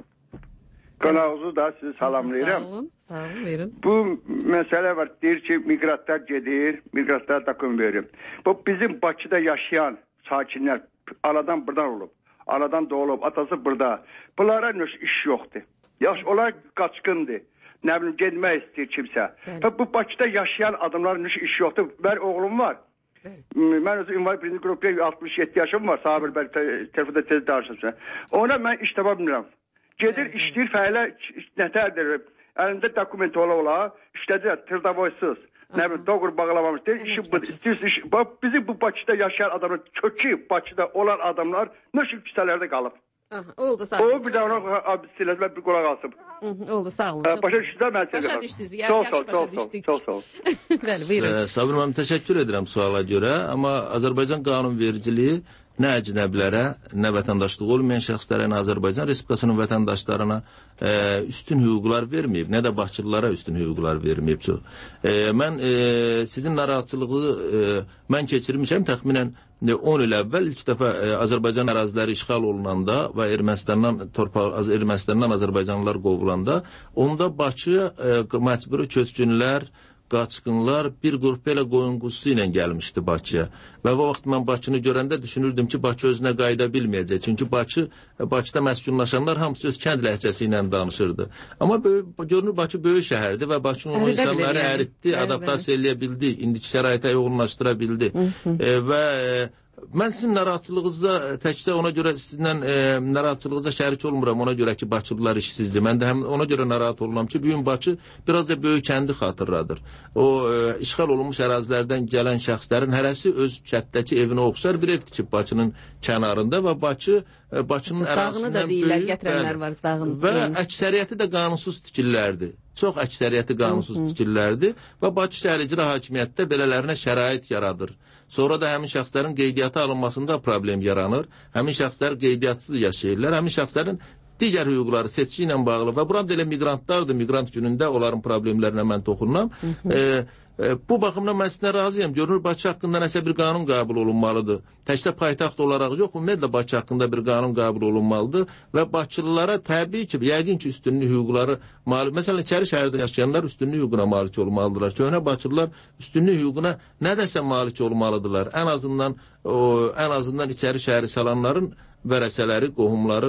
Qonağınızı da sizi salamlayıram. Sağ olun, sağ olun, verin. Bu məsələ var, deyir ki, miqratlar gedir, miqratlar takım verir. Bu bizim Bakıda yaşayan sakinlər anadan buradan olub, anadan doğulub, atası burada. Bunlara iş yoxdur. Yaş, onlar qaçqındır. Nə bilim, getmək istəyir kimsə. Bəli. Bu Bakıda yaşayan adamların iş yoxdur. Mən oğlum var. Bəli. Mən özü ünvan birinci qrupda altmış yeddi yaşım var. Sabir bəli, telefonda tez danışırsın. Ona mən iş tapa bilmirəm. Gedir, bəli, işləyir, fəalə nətərdir. Əlində dokument ola ola, işlədir, tırdavoysuz. Nə bilim, doğru bağlamamışdır. İşi bu, istəyirsin, iş. Bizim bu Bakıda yaşayan adamlar, kökü Bakıda olan adamlar nöşül küsələrdə qalıb. Aha, oldu, sağ olun. O bir də ona siləsilə bir qulaq alsın. Oldu, sağ olun. Başa düşdünüz, mən sizə. Başa düşdünüz, yaxşı başa düşdük. Çox sağ olun. Bəli, buyurun. Sabir müəllim, təşəkkür edirəm suala görə, amma Azərbaycan qanunvericiliyi nə əcnəbilərə, nə vətəndaşlığı olmayan şəxslərə, nə Azərbaycan Respublikasının vətəndaşlarına e, üstün hüquqlar verməyib, nə də Bakılılara üstün hüquqlar verməyib. E, mən e, sizin narahatçılığı e, mən keçirmişəm təxminən on il əvvəl ilk dəfə e, Azərbaycan əraziləri işğal olunanda və Ermənistandan, torpaq, Ermənistandan Azərbaycanlılar qovulanda, onda Bakı e, məcburi köçkünlər, qaçqınlar bir qrup belə qoyun quzusu ilə gəlmişdi Bakıya. Və o vaxt mən Bakını görəndə düşünürdüm ki, Bakı özünə qayıda bilməyəcək. Çünki Bakı, Bakıda məskunlaşanlar hamısı öz kənd ləhcəsi ilə danışırdı. Amma görünür Bakı böyük şəhərdir və Bakının o insanları yəni. əritdi, adaptasiya eləyə bildi, indiki şəraitə yoğunlaşdıra bildi. e, və e, mən sizin narahatçılığınızda təkcə ona görə sizinlə e, narahatçılığınızda şərik olmuram, ona görə ki, Bakılılar işsizdir. Mən də həm ona görə narahat oluram ki, bugün Bakı biraz da böyük kəndi xatırladır. O e, işğal olunmuş ərazilərdən gələn şəxslərin hərəsi öz kətdəki evinə oxşar bir ev tikib Bakının kənarında və Bakı e, Bakının ərazisindən da deyirlər, gətirənlər var, dağın. Və əksəriyyəti də qanunsuz tikillərdir. Çox əksəriyyəti qanunsuz tikillərdir və Bakı şəhər icra hakimiyyətdə belələrinə şərait yaradır. Sonra da həmin şəxslərin qeydiyyata alınmasında problem yaranır. Həmin şəxslər qeydiyyatçısız yaşayırlar. Həmin şəxslərin digər hüquqları seçki ilə bağlı və burada elə miqrantlardır. Miqrant günündə onların problemlərinə mən toxunmam. E, e, bu baxımdan mən sizinlə razıyam. Görünür Bakı haqqında nəsə bir qanun qəbul olunmalıdır. Təkcə paytaxt olaraq yox, ümumiyyətlə Bakı haqqında bir qanun qəbul olunmalıdır və Bakılılara təbii ki, yəqin ki, üstünlük hüquqları malik. Məsələn, içəri şəhərdə yaşayanlar üstünlük hüququna malik olmalıdırlar. Köhnə Bakılılar üstünlük hüququna nə dəsə malik olmalıdırlar. Ən azından o, ən azından içəri şəhəri salanların vərəsələri, qohumları,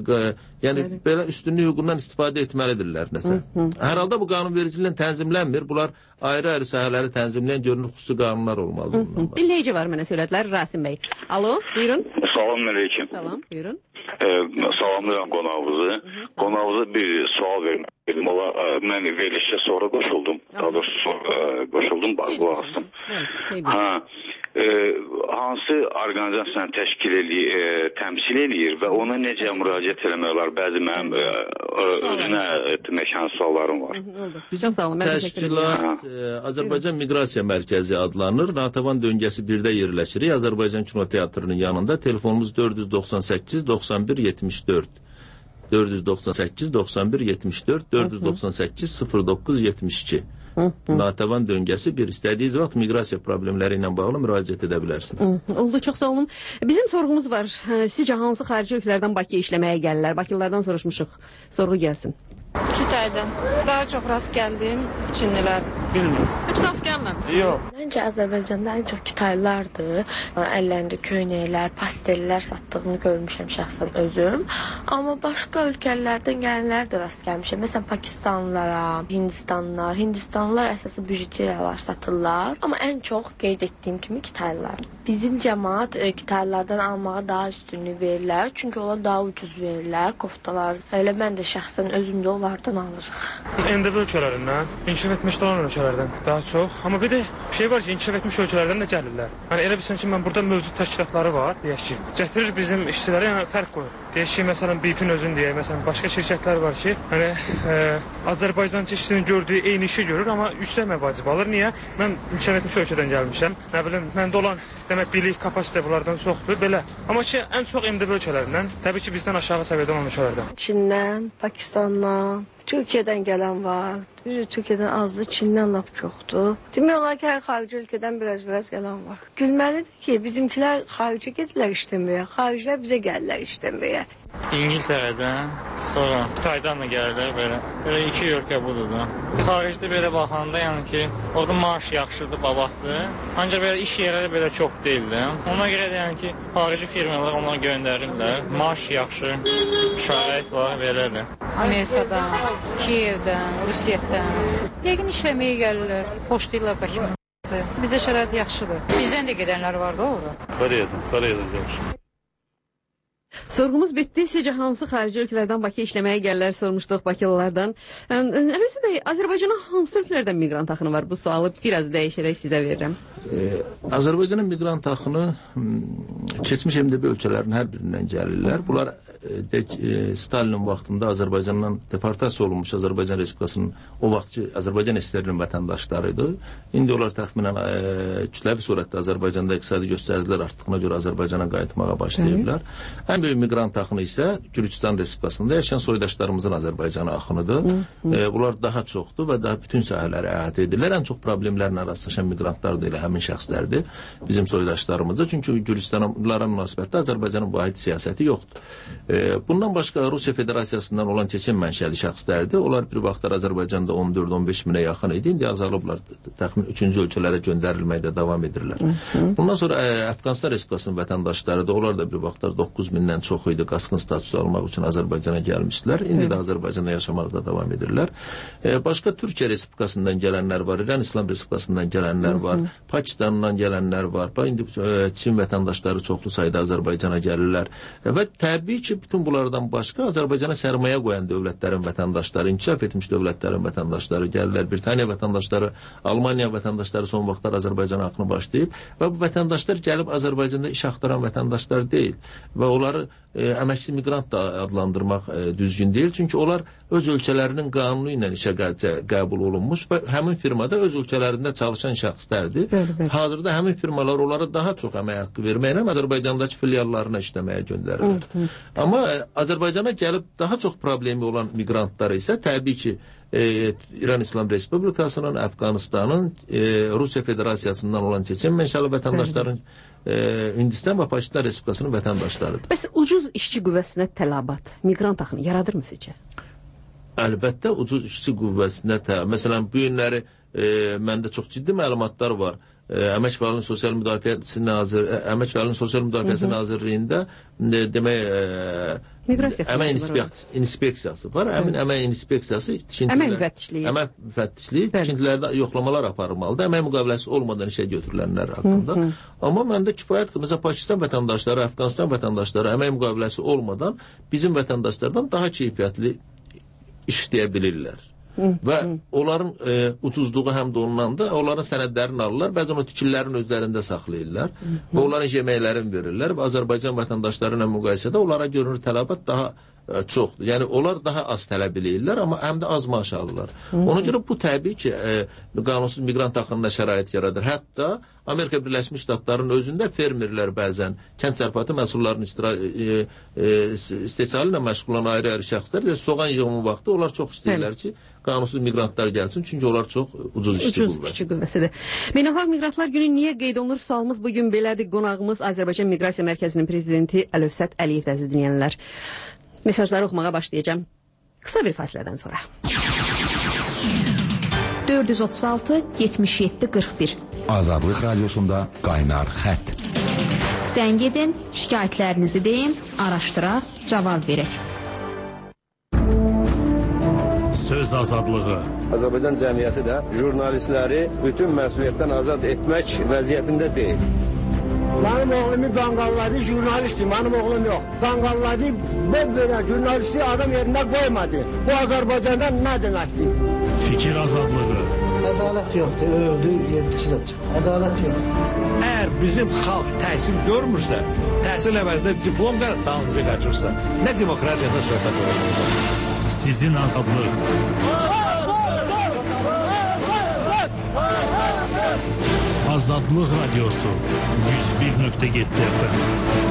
yəni Bəli. belə üstünlük hüququndan istifadə etməlidirlər nəsə. Hər halda bu qanunvericiliyin tənzimlənmir. Bunlar ayrı-ayrı sahələri tənzimləyən görünür xüsusi qanunlar olmalıdır. Dinləyici var mənə söylədilər, Rasim bəy. Alo, buyurun. Salam aleyküm. Salam, buyurun. E, salamlayıram qonağınızı. Qonağınıza bir sual vermək istedim. Ola, e, mən verilişə sonra qoşuldum. Daha doğrusu sonra e, qoşuldum, qulaq asdım. Ha, e, hansı orqanizasiyanı təşkil eləyir, e, təmsil eləyir və ona necə müraciət eləmək olar? Bəzi mənim e, özünə məkan suallarım var. Çox sağ olun. Təşkilat e, Azərbaycan Miqrasiya Mərkəzi adlanır. Natəvan döngəsi birdə yerləşirik. Azərbaycan Kinoteatrının yanında. Telefonumuz dörd yüz doxsan səkkiz doxsan bir yetmiş dörd. dörd yüz doxsan səkkiz doxsan bir yetmiş dörd, dörd yüz doxsan səkkiz sıfır doqquz yetmiş iki. Natəvan döngəsi bir. İstədiyiniz vaxt miqrasiya problemləri ilə bağlı müraciət edə bilərsiniz. Oldu, çox sağ olun. Bizim sorğumuz var. Sizcə hansı xarici ölkələrdən Bakıya işləməyə gəlirlər? Bakılılardan soruşmuşuq. Sorğu gəlsin. Kütahyadan. Daha çox rast gəldim Çinlilər. Bilmirəm. Heç rast gəlmədim. Yox. Məncə Azərbaycanda ən çox Kitaylılardır. Əllərində köynəklər, pastellər satdığını görmüşəm şəxsən özüm. Amma başqa ölkələrdən gələnlər də rast gəlmişəm. Məsələn, Pakistanlılara, Hindistanlılar. Hindistanlılar əsaslı bijuteriyalar satırlar. Amma ən çox qeyd etdiyim kimi Kitaylılar. Bizim cəmaət e, Kitaylılardan almağa daha üstünlük verirlər. Çünki onlar daha ucuz verirlər koftalar. Elə mən də şəxsən özüm də onlardan alırıq. N D B ölkələrindən, inkişaf etmiş olan ölkələrdən daha çox. Amma bir də bir şey var ki, inkişaf etmiş ölkələrdən də gəlirlər. Yəni elə bilsən ki, mən burada mövcud təşkilatları var, deyək ki, gətirir bizim işçilərə, yəni fərq qoyur. Deyək ki, məsələn, B P-nin özünü deyək, məsələn, başqa şirkətlər var ki, yəni e, Azərbaycan işçinin gördüyü eyni işi görür, amma yüksək məvacib alır. Niyə? Mən inkişaf etmiş ölkədən gəlmişəm. Nə bilim, məndə olan demək bilik, kapasite bunlardan çoxdur, belə. Amma ki, ən çox M D B ölkələrindən, təbii ki, bizdən aşağı səviyyədə olan ölkələrdən. Çindən, Pakistandan, Türkiyədən gələn var. Düzdür, Türkiyədən azdır, Çindən lap çoxdur. Demək olar ki, hər xarici ölkədən biraz-biraz gələn var. Gülməlidir ki, bizimkilər xaricə gedirlər işləməyə, xaricilər bizə gəlirlər işləməyə. İngiltərədən, sonra Xitaydan da gəlirlər belə. Belə iki ölkə budur da. Xaricdə belə baxanda, yəni ki, orada maaş yaxşıdır, babatdır. Ancaq belə iş yerləri belə çox deyildir. Ona görə də yəni ki, xarici firmalar onları göndərirlər. Maaş yaxşı, şərait var, belədir. Amerikadan, Kiyevdən, Rusiyadan. Yəqin işləməyə gəlirlər, xoşlayırlar Bakını. Bizdə şərait yaxşıdır. Bizdən də gedənlər var da orada. Koreyadan, Koreyadan yaxşı. Sorğumuz bitdi. Sizcə hansı xarici ölkələrdən Bakıya işləməyə gəlirlər sormuşduq Bakılılardan. Əmrəsə bəy, Azərbaycana hansı ölkələrdən miqrant axını var? Bu sualı biraz dəyişərək sizə verirəm. Ee, Azərbaycanın miqrant axını keçmiş M D B ölkələrinin hər birindən gəlirlər. Bunlar e, e, Stalinin vaxtında Azərbaycandan deportasiya olunmuş Azərbaycan Respublikasının o vaxtki Azərbaycan S S R-inin vətəndaşlarıydı. İndi onlar təxminən e, kütləvi surətdə Azərbaycanda iqtisadi göstəricilər artdığına görə Azərbaycana qayıtmağa başlayırlar. Ən böyük miqrant axını isə Gürcüstan Respublikasında yaşayan soydaşlarımızın Azərbaycana axınıdır. E, bunlar daha çoxdur və daha bütün sahələri əhatə edirlər. Ən çox problemlərlə rastlaşan miqrantlar da elə həmin şəxslərdir. Bizim soydaşlarımızda. Çünki Gürcüstanlılara münasibətdə Azərbaycanın vahid siyasəti yoxdur. E, bundan başqa Rusiya Federasiyasından olan keçən mənşəli şəxslərdir. Onlar bir vaxtlar Azərbaycanda on dörd on beş minə yaxın idi. İndi azalıblar. Təxmin üçüncü ölkələrə göndərilməkdə davam edirlər. Bundan sonra e, Əfqanistan Respublikasının vətəndaşları da onlar da bir vaxtlar doqquz mindən çox idi. Qaçqın statusu almaq üçün Azərbaycana gəlmişdilər. İndi də Azərbaycanda yaşamaqda davam edirlər. E, başqa Türkiyə Respublikasından gələnlər var. İran İslam Respublikasından gələnlər var. Pakistandan gələnlər var. İndi e, Çin vətəndaşları çoxlu sayda Azərbaycana gəlirlər. E, və təbii ki, bütün bunlardan başqa Azərbaycana sərmayə qoyan dövlətlərin vətəndaşları, inkişaf etmiş dövlətlərin vətəndaşları gəlirlər. Britaniya vətəndaşları, Almaniya vətəndaşları son vaxtlar Azərbaycana axını başlayıb və bu vətəndaşlar gəlib Azərbaycanda iş axtaran vətəndaşlar deyil və onları e, əməkçi miqrant da adlandırmaq e, düzgün deyil. Çünki onlar öz ölkələrinin qanunu ilə işə qəbul olunmuş və həmin firmada öz ölkələrində çalışan şəxslərdir. Bəli, bəli. Hazırda həmin firmalar onlara daha çox əmək haqqı verməklə Azərbaycandakı filiallarına işləməyə göndərirlər. Hı, hı. Amma e, Azərbaycana gəlib daha çox problemi olan miqrantlar isə təbii ki, e, İran İslam Respublikasının, Əfqanistanın, e, Rusiya Federasiyasından olan keçən mənşəli vətəndaşların, e, Hindistan və Pakistan Respublikasının vətəndaşlarıdır. Bəs ucuz işçi qüvvəsinə tələbat miqrant axını yaradırmı sizcə? Əlbəttə ucuz işçi qüvvəsinə tələbat. Məsələn, bu günləri e, məndə çox ciddi məlumatlar var. Əmək və Əhalinin Sosial Müdafiəsi Nazir, Əmək və Əhalinin Sosial Müdafiəsi Nazirliyində demək Miqrasiya əmək inspek inspeksiyası var. Həmin əmək inspeksiyası əmək müfəttişliyi. Əmək müfəttişliyi tikintilərdə yoxlamalar aparılmalıdır. Əmək müqaviləsi olmadan işə götürülənlər haqqında. Hı -hı. Amma məndə kifayət ki, məsələn Pakistan vətəndaşları, Əfqanistan vətəndaşları əmək müqaviləsi olmadan bizim vətəndaşlardan daha keyfiyyətli işləyə bilirlər. Hı, və hı. onların e, ucuzluğu həm də ondan da onların sənədlərini alırlar, bəzən o tikililərin özlərində saxlayırlar hı, hı. və onların yeməklərini verirlər və Azərbaycan vətəndaşları ilə müqayisədə onlara görünür tələbat daha e, çoxdur. Yəni onlar daha az tələb edirlər, amma həm də az maaş alırlar. Hı, hı. Ona görə bu təbii ki, e, qanunsuz miqrant axınına şərait yaradır. Hətta Amerika Birləşmiş Ştatlarının özündə fermerlər bəzən kənd təsərrüfatı məhsullarının e, e, istehsalı ilə məşğul olan ayrı-ayrı şəxslər də soğan yığımı vaxtı onlar çox istəyirlər ki, qanunsuz miqrantlar gəlsin, çünki onlar çox ucuz işçi qüvvəsi. Ucuz işçi qüvvəsidir. Beynəlxalq Miqrantlar Günü niyə qeyd olunur? Sualımız bugün belədir. Qonağımız Azərbaycan Miqrasiya Mərkəzinin prezidenti Əlövsət Əliyev, əziz dinləyənlər. Mesajları oxumağa başlayacağım. Qısa bir fasilədən sonra. dörd yüz otuz altı yetmiş yeddi qırx bir Azadlıq Radiosunda Qaynar Xətt. Zəng edin, şikayətlərinizi deyin, araşdıraq, cavab verək. Söz azadlığı. Azərbaycan cəmiyyəti də jurnalistləri bütün məsuliyyətdən azad etmək vəziyyətində deyil. Benim oğlumu qanqalladı, jurnalistdir, benim oğlum yox. Qanqalladı, böyle jurnalisti adam yerine koymadı. Bu Azərbaycanda nə deməkdir? Fikir azadlığı. Ədalət yoxdur, öldü, yedisi də çıxır. Ədalət yoxdur. Əgər bizim xalq təhsil görmürsə, təhsil əvəzində diplom və dalınca qaçırsa, nə demokratiyada söhbət olacaq? Sizin azadlıq. Azadlıq Radiosu yüz bir nöqtə yeddi F M.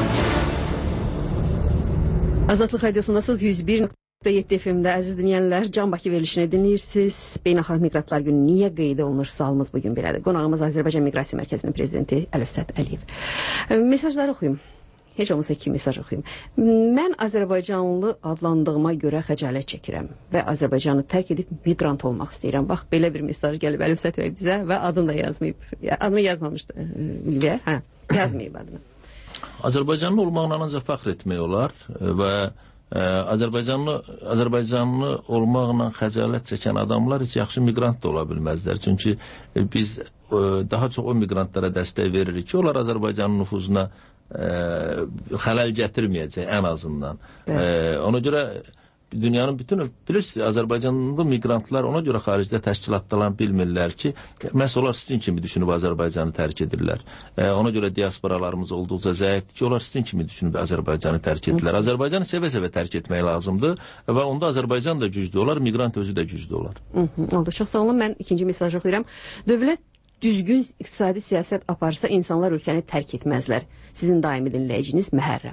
Azadlıq Radiosundasınız yüz bir nöqtə yeddi F M-də əziz dinləyənlər, Can Bakı verilişini dinləyirsiniz. Beynəlxalq Miqrantlar Günü niyə qeyd olunur? Sualımız bugün belədir. Qonağımız Azərbaycan Miqrasiya Mərkəzinin prezidenti Əlövsət Əliyev. Mesajları oxuyum. Heç olmasa iki mesaj oxuyum. Mən Azərbaycanlı adlandığıma görə xəcalət çəkirəm və Azərbaycanı tərk edib miqrant olmaq istəyirəm. Bax, belə bir mesaj gəlib Əlövsət bəy bizə və adını da yazmayıb. Adını yazmamışdı Ülviyə. Hə, yazmayıb adını. Azərbaycanlı olmaqla ancaq fəxr etmək olar və ə, Azərbaycanlı Azərbaycanlı olmaqla xəcalət çəkən adamlar heç yaxşı miqrant da ola bilməzlər. Çünki biz ə, daha çox o miqrantlara dəstək veririk ki, onlar Azərbaycanın nüfuzuna Ə, xələl gətirməyəcək ən azından. Ə, ona görə dünyanın bütün, bilirsiniz, Azərbaycanlı miqrantlar ona görə xaricdə təşkilatdalan bilmirlər ki, məhz onlar sizin kimi düşünüb Azərbaycanı tərk edirlər. Ə, ona görə diasporalarımız olduqca zəifdir ki, onlar sizin kimi düşünüb Azərbaycanı tərk edirlər. Azərbaycanı sevə-sevə tərk etmək lazımdır və onda Azərbaycan da güclü olar, miqrant özü də güclü olar. Hı -hı, oldu. Çox sağ olun. Mən ikinci mesajı oxuyuram. Dövlət düzgün iqtisadi siyasət aparsa insanlar ölkəni tərk etməzlər. Sizin daimi dinləyiciniz Məhərrəm.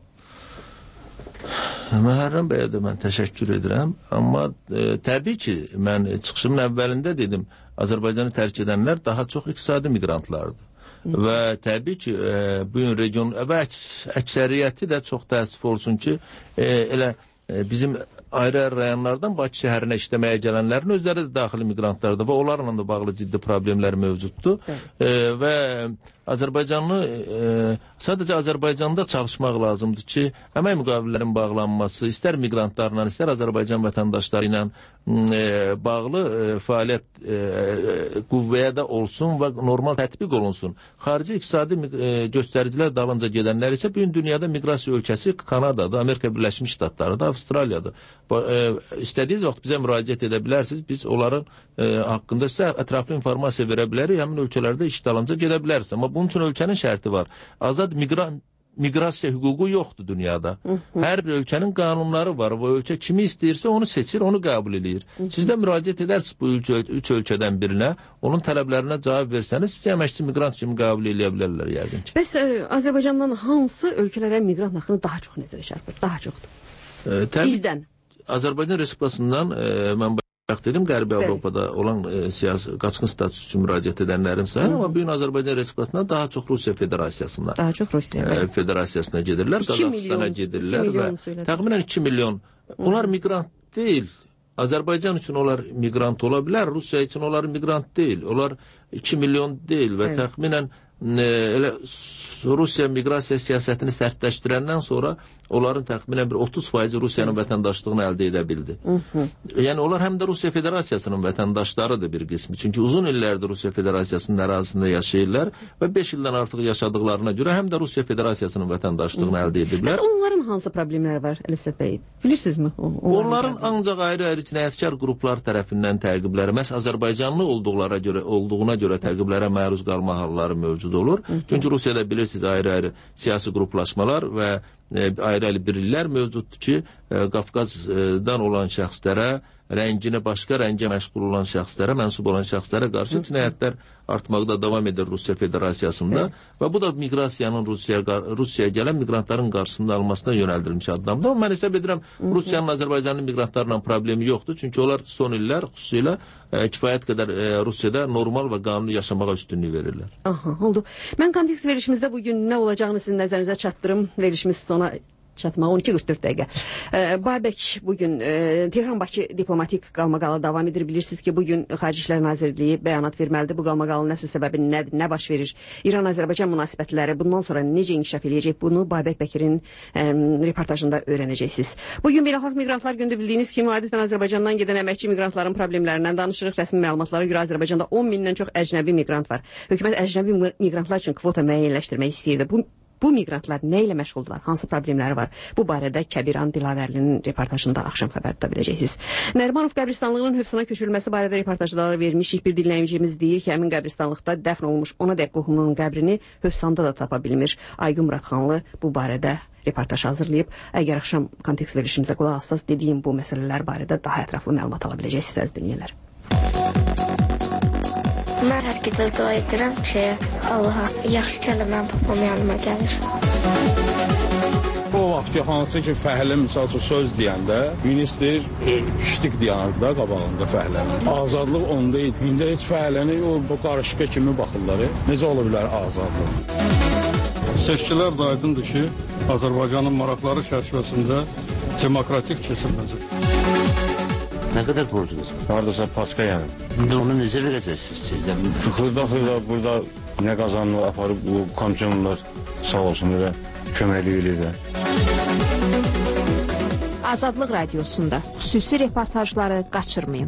Məhərrəm bəyə də mən təşəkkür edirəm. Amma e, təbii ki, mən çıxışımın əvvəlində dedim, Azərbaycanı tərk edənlər daha çox iqtisadi miqrantlardır. Hı. Və təbii ki, e, bu gün region və əks, əksəriyyəti də çox təəssüf olsun ki, e, elə e, bizim ayrı-ayrı rayonlardan Bakı şəhərinə işləməyə gələnlərin özləri də daxili miqrantlardır və onlarla da bağlı ciddi problemlər mövcuddur. E, və Azərbaycanlı, e, sadəcə Azərbaycanda çalışmaq lazımdır ki, əmək müqavilələrinin bağlanması, istər miqrantlarla, istər Azərbaycan vətəndaşları ilə e, bağlı e, fəaliyyət e, qüvvəyə də olsun və normal tətbiq olunsun. Xarici iqtisadi e, göstəricilər dalınca gedənlər isə bugün dünyada miqrasiya ölkəsi Kanadadır, Amerika Birləşmiş Ştatlarıdır, Avstraliyadır. E, istədiyiniz vaxt bizə müraciət edə bilərsiniz, biz onların e, haqqında sizə ətraflı informasiya verə bilərik, həmin ölkələrdə iş dalınca gedə bilərsiniz. Amma bunun üçün ölkənin şərti var. Azad miqran, miqrasiya hüququ yoxdur dünyada. Hı -hı. Hər bir ölkənin qanunları var. Bu ölkə kimi istəyirsə onu seçir, onu qəbul edir. Hı -hı. Siz də müraciət edərsiniz bu üç, üç ölkədən birinə, onun tələblərinə cavab versəniz, siz əməkçi miqrant kimi qəbul edə bilərlər yəqin ki. Bəs ə, Azərbaycandan hansı ölkələrə miqrant axını daha çox nəzərə çarpır? Daha çoxdur. Ə, təbii, Bizdən. Azərbaycan Respublikasından ə, mən dedim, Qərbi Avropada olan e, siyasi qaçqın statusu üçün müraciət edənlərin sayı, amma bugün Azərbaycan Respublikasından daha çox Rusiya Federasiyasına, daha çox Rusiya e, Federasiyasına gedirlər, Qazaxıstana gedirlər və təxminən iki milyon. Onlar miqrant deyil. Azərbaycan üçün onlar miqrant ola bilər, Rusiya üçün onlar miqrant deyil. Onlar iki milyon deyil və təxminən e, elə Rusiya miqrasiya siyasətini sərtləşdirəndən sonra onların təxminən bir otuz faizi Rusiyanın vətəndaşlığını əldə edə bildi. Hı -hı. Yəni onlar həm də Rusiya Federasiyasının vətəndaşlarıdır bir qismi. Çünki uzun illərdir Rusiya Federasiyasının ərazisində yaşayırlar və beş ildən artıq yaşadıqlarına görə həm də Rusiya Federasiyasının vətəndaşlığını əldə ediblər. Bəs onların hansı problemləri var Əlifzət bəy? Bilirsinizmi? Onların ancaq ayrı-ayrı cinayətkar qruplar tərəfindən təqibləri, məhz Azərbaycanlı olduqlara görə, olduğuna görə təqiblərə məruz qalma halları mövcud olur. Hı -hı. Çünki Rusiyada bilirsiniz ayrı-ayrı siyasi qruplaşmalar və ayrı-ayrı birliklər mövcuddur ki, Qafqazdan olan şəxslərə, rənginə başqa rəngə məşğul olan şəxslərə, mənsub olan şəxslərə qarşı cinayətlər artmaqda davam edir Rusiya Federasiyasında Hı. və bu da miqrasiyanın Rusiyaya Rusiyaya gələn miqrantların qarşısında alınmasına yönəldilmiş addımdır. Amma mən hesab edirəm Rusiyanın Azərbaycanlı miqrantlarla problemi yoxdur. Çünki onlar son illər xüsusilə e, kifayət qədər e, Rusiyada normal və qanuni yaşamağa üstünlük verirlər. Aha, oldu. Mən kontekst verilişimizdə bugün nə olacağını sizin nəzərinizə çatdırım. Verilişimiz sona çatma on iki qırx dörd dəqiqə. Ee, Babək bugün e, Tehran-Bakı diplomatik qalmaqalı davam edir. Bilirsiniz ki, bugün Xarici İşlər Nazirliyi bəyanat verməlidir. Bu qalmaqalın nəsil səbəbi nədir, nə baş verir? İran-Azərbaycan münasibətləri bundan sonra necə inkişaf edəcək? Bunu Babək Bəkirin e, reportajında öyrənəcəksiniz. Bugün Beynəlxalq Miqrantlar Günündə bildiyiniz kimi adətən Azərbaycandan gedən əməkçi miqrantların problemlərindən danışırıq. Rəsmi məlumatlara görə Azərbaycanda on mindən çox əcnəbi miqrant var. Hökumət əcnəbi miqrantlar üçün kvota müəyyənləşdirmək istəyirdi. Bu Bu miqrantlar nə ilə məşğuldurlar? Hansı problemləri var? Bu barədə Kəbiran Dilavərlinin reportajında axşam xəbər tuta biləcəksiniz. Nərimanov qəbristanlığının Hövsana köçürülməsi barədə reportajlar vermişik. Bir dinləyicimiz deyir ki, həmin qəbristanlıqda dəfn olmuş ona dək qohumunun qəbrini Hövsanda da tapa bilmir. Aygün Muradxanlı bu barədə reportaj hazırlayıb. Əgər axşam kontekst verilişimizə qulaq assaz, dediyim bu məsələlər barədə daha ətraflı məlumat ala biləcəksiniz əziz dinləyənlər. Mən hər gecə dua edirəm ki, Allaha yaxşı kəlmə papam yanıma gəlir. O vaxt ki, hansı ki, fəhlə misal üçün söz deyəndə, minister işlik deyəndir da qabağında fəhlənin. Azadlıq onda idi. İndi heç fəhləni o bu qarışıqa kimi baxırlar. Necə ola bilər azadlıq? Seçkilər də aydındır ki, Azərbaycanın maraqları çərçivəsində demokratik keçiriləcək. Nə qədər borcunuz var? Haradasa paska yəni. İndi onu necə verəcəksiniz sizdə? Xırda-xırda burada nə qazanını aparıb bu komissiyonlar sağ olsun elə köməklik edirlər. Azadlıq Radiosunda xüsusi reportajları qaçırmayın.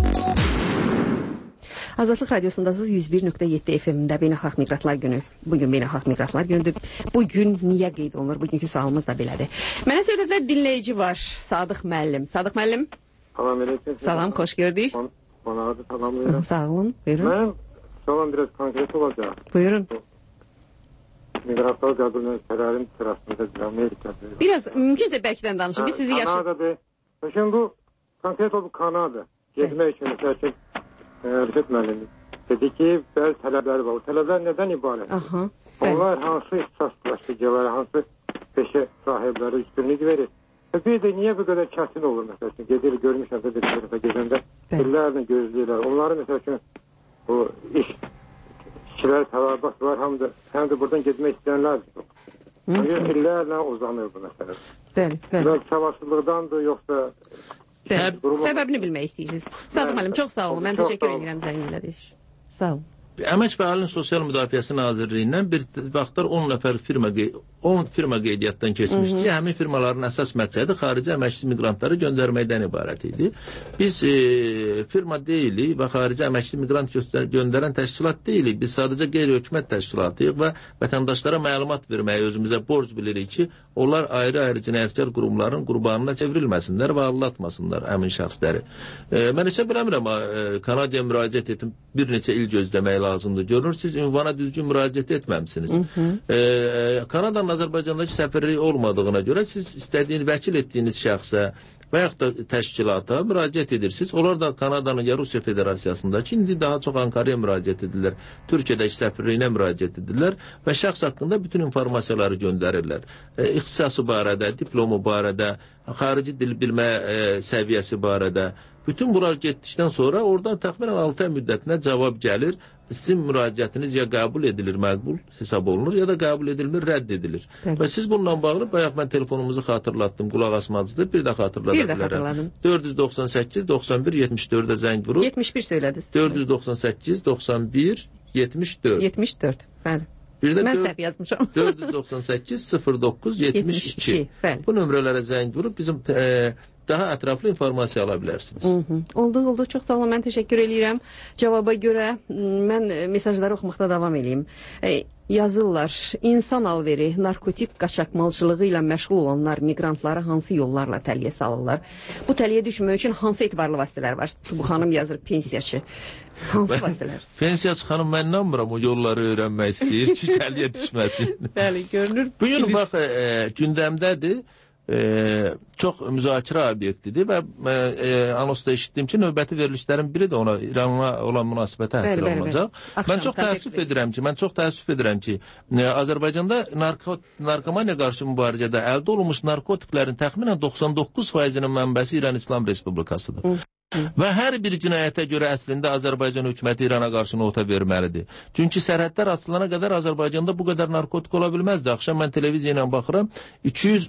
Azadlıq Radiosundasınız yüz bir nöqtə yeddi F M-də Beynəlxalq Miqrantlar Günü. Bugün Beynəlxalq Miqrantlar Günüdür. Bugün niyə qeyd olunur? Bugünkü sualımız da belədir. Mənə söylədilər dinləyici var. Sadıq müəllim. Sadıq müəllim. Salam aleyküm. Salam, xoş gördük. Bana adı salamlayıram. Sağ olun, buyurun. Mənim salam biraz konkret olacaq. Buyurun. Miqrantlar qəbulunun sərərin sırasında Amerika'da. Biraz mümkünsə bəlkədən danışın. Biz sizi yaxşı... Kanada'da. Şimdi bu konkret olub Kanada. Gezmək üçün məsəl üçün Rəşid müəllim dedi ki, bəzi tələbləri var. O tələblər nədən ibarət? Aha. Onlar hansı ixtisaslaşdırıcılara, hansı peşə sahibləri üstünlük verir? Bir də niyə bu qədər çətin olur məsəl üçün? Gedir, görmüşəm də bir tərəfə gedəndə illərlə gözləyirlər. Onların məsəl üçün bu iş işçilər tələbat var, həm də, həm də buradan getmək istəyənlər yox. İllərlə uzanır bu məsələ. Bəli, bəli. Biraz savaşçılıqdandır, yoxsa... Səbəbini bilmək istəyirsiniz. Sadıq müəllim, çox sağ olun. Mən təşəkkür edirəm zəng elədiniz. Sağ olun. Əmək və Əhalinin Sosial Müdafiəsi Nazirliyindən bir vaxtlar on nəfər firma on firma qeydiyyatdan keçmişdi ki, həmin firmaların əsas məqsədi xarici əməkçi miqrantları göndərməkdən ibarət idi. Biz e, firma deyilik və xarici əməkçi miqrant göndərən təşkilat deyilik. Biz sadəcə qeyri-hökumət təşkilatıyıq və vətəndaşlara məlumat verməyə özümüzə borc bilirik ki, onlar ayrı-ayrı cinayətkar qurumların qurbanına çevrilməsinlər və allatmasınlar həmin şəxsləri. E, mən isə bilmirəm, e, Kanadaya müraciət etdim, bir neçə il gözləmək lazımdır. Görünür, siz ünvana düzgün müraciət etməmsiniz. E, Kanadanın Azərbaycandakı səfirliyi olmadığına görə siz istədiyiniz, vəkil etdiyiniz şəxsə və yaxud da təşkilata müraciət edirsiniz. Onlar da Kanadanın ya Rusiya Federasiyasındakı, indi daha çox Ankara'ya müraciət edirlər, Türkiyədəki səfirliyinə müraciət edirlər və şəxs haqqında bütün informasiyaları göndərirlər. E, ixtisası barədə, diplomu barədə, xarici dil bilmə e, səviyyəsi barədə. Bütün bunlar getdikdən sonra oradan təxminən altı ay müddətinə cavab gəlir. Sizin müraciətiniz ya qəbul edilir, məqbul hesab olunur, ya da qəbul edilmir, rədd edilir. Bəli. Və siz bununla bağlı, bayaq mən telefonumuzu xatırlatdım, qulaq asmacıdır, bir də xatırlada bir də bilərəm. dörd yüz doxsan səkkiz doxsan bir yetmiş dördə zəng vurub. yetmiş bir söylədiniz. dörd yüz doxsan səkkiz doxsan bir yetmiş dörd. yetmiş dörd, bəli. Bir də mən səhv yazmışam. dörd yüz doxsan səkkiz sıfır doqquz yetmiş iki. Bu nömrələrə zəng vurub bizim e, daha ətraflı informasiya ala bilərsiniz. Hı -hı. Oldu, oldu. Çox sağ olun. Mən təşəkkür edirəm. Cavaba görə mən mesajları oxumaqda davam edeyim. E, yazırlar. İnsan alveri, narkotik qaçaqmalçılığı ilə məşğul olanlar miqrantları hansı yollarla təliyə salırlar? Bu təliyə düşmək üçün hansı etibarlı vasitələr var? Bu xanım yazır, pensiyaçı. Hansı vasitələr? Pensiyaçı xanım mən inanmıram o yolları öyrənmək istəyir ki, təliyə düşməsin. Bəli, görünür. Bu gün bax e, gündəmdədir. E, çox müzakirə obyektidir və e, anonsda eşitdiyim ki, növbəti verilişlərin biri də ona İranla olan münasibətə həsr olunacaq. Mən çox təəssüf edirəm ki, mən çox təəssüf edirəm ki, e, Azərbaycanda narko, narkomaniya qarşı mübarizədə əldə olunmuş narkotiklərin təxminən doxsan doqquz faizinin mənbəsi İran İslam Respublikasıdır. Hı. Və hər bir cinayətə görə əslində Azərbaycan hökuməti İrana qarşı nota verməlidir. Çünki sərhədlər açılana qədər Azərbaycanda bu qədər narkotik ola bilməzdi. Axşam mən televiziya ilə baxıram, iki yüz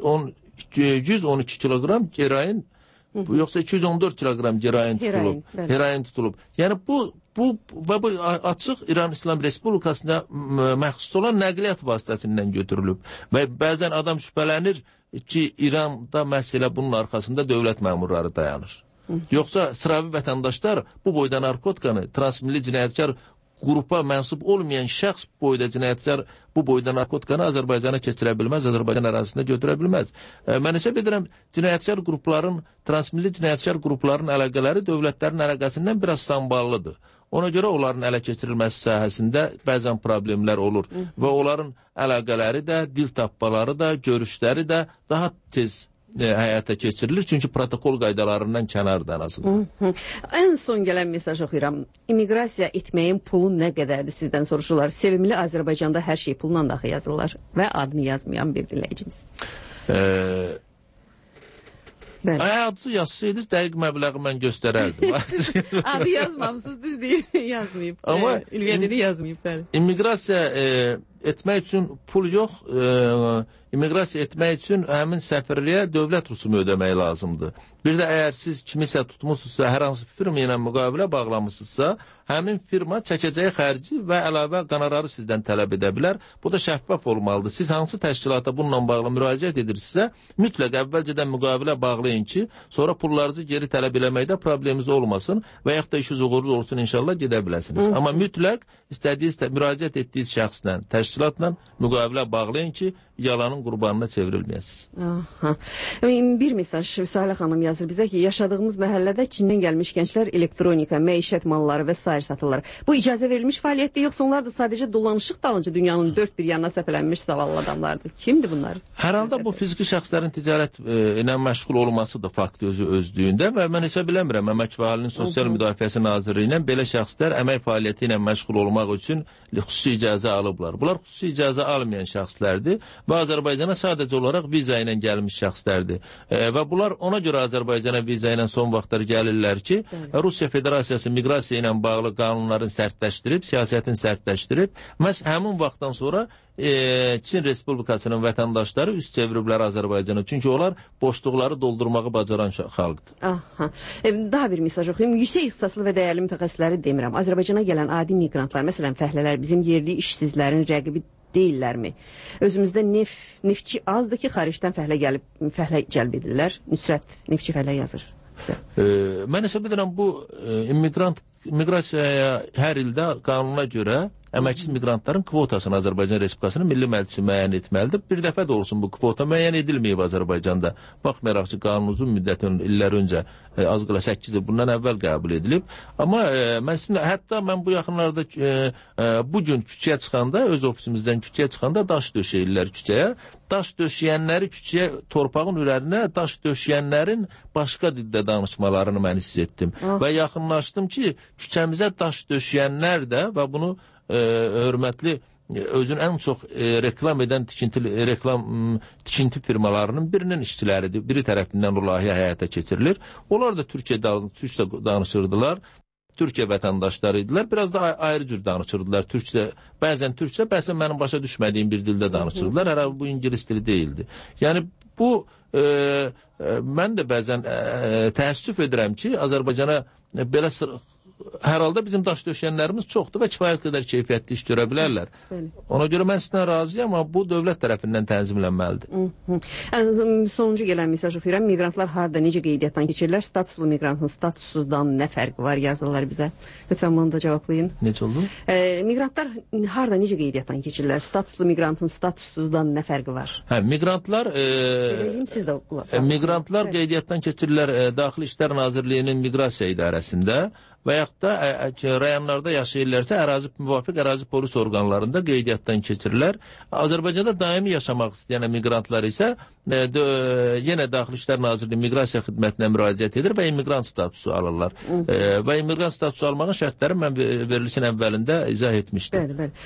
on iki kiloqram heroin, yoxsa iki yüz on dörd kiloqram heroin tutulub. Heroin tutulub. Yəni bu bu və bu açıq İran İslam Respublikasında məxsus olan nəqliyyat vasitəsindən götürülüb. Və bəzən adam şübhələnir ki, İranda məsələ bunun arxasında dövlət məmurları dayanır. Yoxsa sıravi vətəndaşlar bu boyda narkotikanı transmilli cinayətkar qrupa mənsub olmayan şəxs boyda cinayətkar bu boyda narkotikanı Azərbaycana keçirə bilməz, Azərbaycan ərazisində götürə bilməz. E, mən hesab edirəm, cinayətkar qrupların, transmilli cinayətkar qrupların əlaqələri dövlətlərin əlaqəsindən biraz samballıdır. Ona görə onların ələ keçirilməsi sahəsində bəzən problemlər olur və onların əlaqələri də, dil tapmaları da, görüşləri də daha tez həyata keçirilir. Çünki protokol qaydalarından kənardır ən azından. Hı -hı. Ən son gələn mesaj oxuyuram. İmiqrasiya etməyin pulu nə qədərdir sizdən soruşurlar. Sevimli Azərbaycanda hər şey pulla daxı yazırlar və adını yazmayan bir dinləyicimiz. Eee Adı yazsaydınız dəqiq məbləği mən göstərərdim. Adı yazmamısınız, düz deyir, yazmayıb. Amma ülkəni yazmayıb, bəli. İmiqrasiya e, etmək üçün pul yox, e, immiqrasiya etmək üçün həmin səfirliyə dövlət rüsumu ödəmək lazımdır. Bir də əgər siz kimisə tutmusunuzsa, hər hansı firma ilə müqavilə bağlamışsınızsa, həmin firma çəkəcəyi xərci və əlavə qanararı sizdən tələb edə bilər. Bu da şəffaf olmalıdır. Siz hansı təşkilata bununla bağlı müraciət edirsinizsə, mütləq əvvəlcədən müqavilə bağlayın ki, sonra pullarınızı geri tələb eləməkdə probleminiz olmasın və yaxud da işiniz uğurlu olsun, inşallah gedə biləsiniz. Amma mütləq istədiyiniz, müraciət etdiyiniz şəxslə, təşkilatla müqavilə bağlayın ki, yalanın qurbanına çevrilməyəsiniz. Aha. Bir mesaj Sahilə xanım yazır bizə ki, yaşadığımız məhəllədə Çindən gəlmiş gənclər elektronika, məişət malları və sair satırlar. Bu icazə verilmiş fəaliyyətdir, yoxsa onlar da sadəcə dolanışıq dalınca dünyanın dörd bir yanına səpələnmiş zavallı adamlardır. Kimdir bunlar? Hər halda bu fiziki şəxslərin ticarət e, ilə məşğul olması da faktı özü özlüyündə və mən hesab eləmirəm, Əmək və Əhalinin Sosial Müdafiəsi Nazirliyi ilə belə şəxslər əmək fəaliyyəti ilə məşğul olmaq üçün xüsusi icazə alıblar. Bunlar xüsusi icazə almayan şəxslərdir və Azərbaycana sadəcə olaraq viza ilə gəlmiş şəxslərdir. E, və bunlar ona görə Azərbaycana viza ilə son vaxtlar gəlirlər ki, Bəli. Rusiya Federasiyası miqrasiya ilə bağlı qanunların sərtləşdirib, siyasətin sərtləşdirib, məhz həmin vaxtdan sonra e, Çin Respublikasının vətəndaşları üst çeviriblər Azərbaycana. Çünki onlar boşluqları doldurmağı bacaran xalqdır. Aha. E, daha bir mesaj oxuyum. Yüksək ixtisaslı və dəyərli mütəxəssisləri demirəm. Azərbaycana gələn adi miqrantlar, məsələn fəhlələr bizim yerli işsizlərin rəqibi deyillərmi? Özümüzdə nef, neftçi azdır ki, xaricdən fəhlə gəlib, fəhlə cəlb edirlər. Nüsrət neftçi fəhlə yazır. E, mən hesab edirəm bu e, immigrant miqrasiyaya hər ildə qanuna görə əməksiz miqrantların kvotasını Azərbaycan Respublikasının Milli Məclisi müəyyən etməlidir. Bir dəfə də olsun bu kvota müəyyən edilməyib Azərbaycanda. Baxmayaraq ki, qanun uzun müddətin illər öncə e, az qala səkkiz il bundan əvvəl qəbul edilib. Amma e, mən sizinlə, hətta mən bu yaxınlarda e, e, bu gün küçəyə çıxanda, öz ofisimizdən küçəyə çıxanda daş döşəyirlər küçəyə. Daş döşəyənləri küçəyə, torpağın üzərinə daş döşəyənlərin başqa dildə danışmalarını mən hiss etdim. Oh. Və yaxınlaşdım ki, küçəmizə daş döşəyənlər də və bunu e, hörmətli özün ən çox e, reklam edən tikinti, reklam m, tikinti firmalarının birinin işçiləridir. Biri tərəfindən o layihə həyata keçirilir. Onlar da Türkiyə, Türkçə danışırdılar. Türkiyə vətəndaşları idilər. Biraz da ayrı cür danışırdılar. Türkçə, bəzən Türkçə, bəzən mənim başa düşmədiyim bir dildə danışırdılar. Hər halda bu İngilis dili deyildi. Yəni bu e, e, mən də bəzən e, təəssüf edirəm ki, Azərbaycana belə hər halda bizim daş döşəyənlərimiz çoxdur və kifayət qədər keyfiyyətli iş görə bilərlər. Bəli. Ona görə mən sizdən razıyam, amma bu dövlət tərəfindən tənzimlənməlidir. Hı -hı. Sonuncu gələn mesaj oxuyuram. Miqrantlar harda, necə qeydiyyatdan keçirlər? Statuslu miqrantın statusuzdan nə fərqi var? Yazırlar bizə. Lütfən bunu da cavablayın. Necə oldu? E, miqrantlar harda, necə qeydiyyatdan keçirlər? Statuslu miqrantın statusuzdan nə fərqi var? Hə, miqrantlar e, Beləyim, siz də e, miqrantlar qeydiyyatdan keçirirlər e, Daxili İşlər Nazirliyinin miqrasiya idarəsində və yaxud da ə, ə, rayonlarda yaşayırlarsa ərazi müvafiq ərazi polis orqanlarında qeydiyyatdan keçirirlər. Azərbaycanda daimi yaşamaq istəyən miqrantlar isə ə, də, yenə Daxili İşlər Nazirliyi miqrasiya xidmətinə müraciət edir və immiqrant statusu alırlar. Ə, və immiqrant statusu almağın şərtləri mən verilişin əvvəlində izah etmişdim. Bəli, bəli.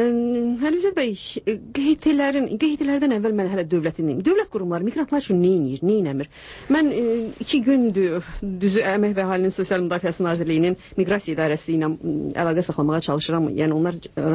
Əlvizət bəy, qeydilərin, qeydilərdən əvvəl mən hələ dövlətin, dövlət qurumları miqrantlar üçün nə inir, nə inəmir? Mən ə, iki gündür düzü Əmək və Əhalinin Sosial Müdafiəsi Nazirliyinin Miqrasiya İdarəsi ilə əlaqə saxlamağa çalışıram. Yəni onlar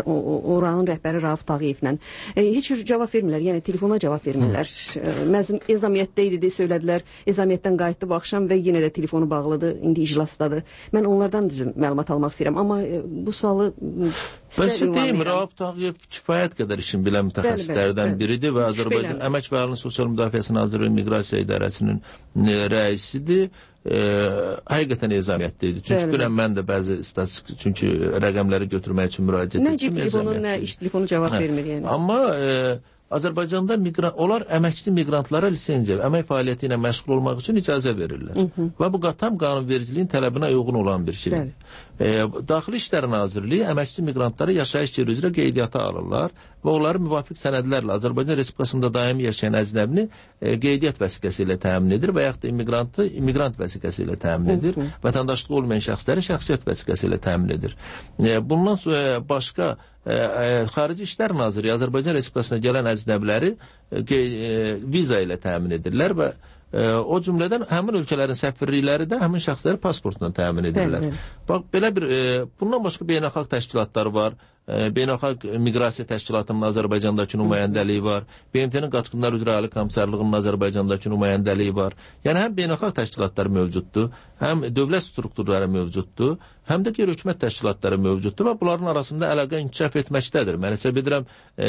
oranın rəhbəri Rauf Tağıyevlə heç cavab vermirlər. Yəni telefona cavab vermirlər. Məzun ezamiyyətdə idi, söylədilər. Ezamiyyətdən qayıtdı bu axşam və yenə də telefonu bağlıdır. İndi iclasdadır. Mən onlardan düzüm məlumat almaq istəyirəm. Amma bu sualı mən sizə deyim, Rauf Tağıyev kifayət qədər işin bilən mütəxəssislərdən biridir və Azərbaycan Əmək və Əhalinin Sosial Müdafiəsi Nazirliyi Miqrasiya İdarəsinin rəisidir. E, həqiqətən ezamiyyətdə idi. Çünki dünən mən də bəzi statistik, çünki rəqəmləri götürmək üçün müraciət etdim. Nə cib telefonu, nə iş telefonu cavab vermir yəni. Amma e, Azərbaycanda miqrant, onlar əməkçi miqrantlara lisenziya, əmək fəaliyyəti ilə məşğul olmaq üçün icazə verirlər. Hı -hı. Və bu tam qanunvericiliyin tələbinə uyğun olan bir şeydir. E, Daxili İşlər Nazirliyi əməkçi miqrantları yaşayış yeri üzrə qeydiyyata alırlar və onları müvafiq sənədlərlə Azərbaycan Respublikasında daimi yaşayan əcnəbini e, qeydiyyat vəsiqəsi ilə təmin edir və yaxud da immiqrantı immiqrant vəsiqəsi ilə təmin edir. Hı -hı. Vətəndaşlığı olmayan şəxsləri şəxsiyyət vəsiqəsi ilə təmin edir. E, bundan sonra başqa e, e, Xarici İşlər Nazirliyi Azərbaycan Respublikasına gələn əcnəbiləri e, e, viza ilə təmin edirlər və e, o cümlədən həmin ölkələrin səfirlikləri də həmin şəxsləri pasportla təmin edirlər. Bəli, bəli. Bax, belə bir, e, bundan başqa beynəlxalq təşkilatlar var. Beynəlxalq Miqrasiya Təşkilatının Azərbaycandakı nümayəndəliyi var. B M T-nin Qaçqınlar üzrə Ali Komissarlığının Azərbaycandakı nümayəndəliyi var. Yəni həm beynəlxalq təşkilatlar mövcuddur, həm dövlət strukturları mövcuddur, həm də qeyri-hökumət təşkilatları mövcuddur və bunların arasında əlaqə inkişaf etməkdədir. Mən hesab edirəm, e,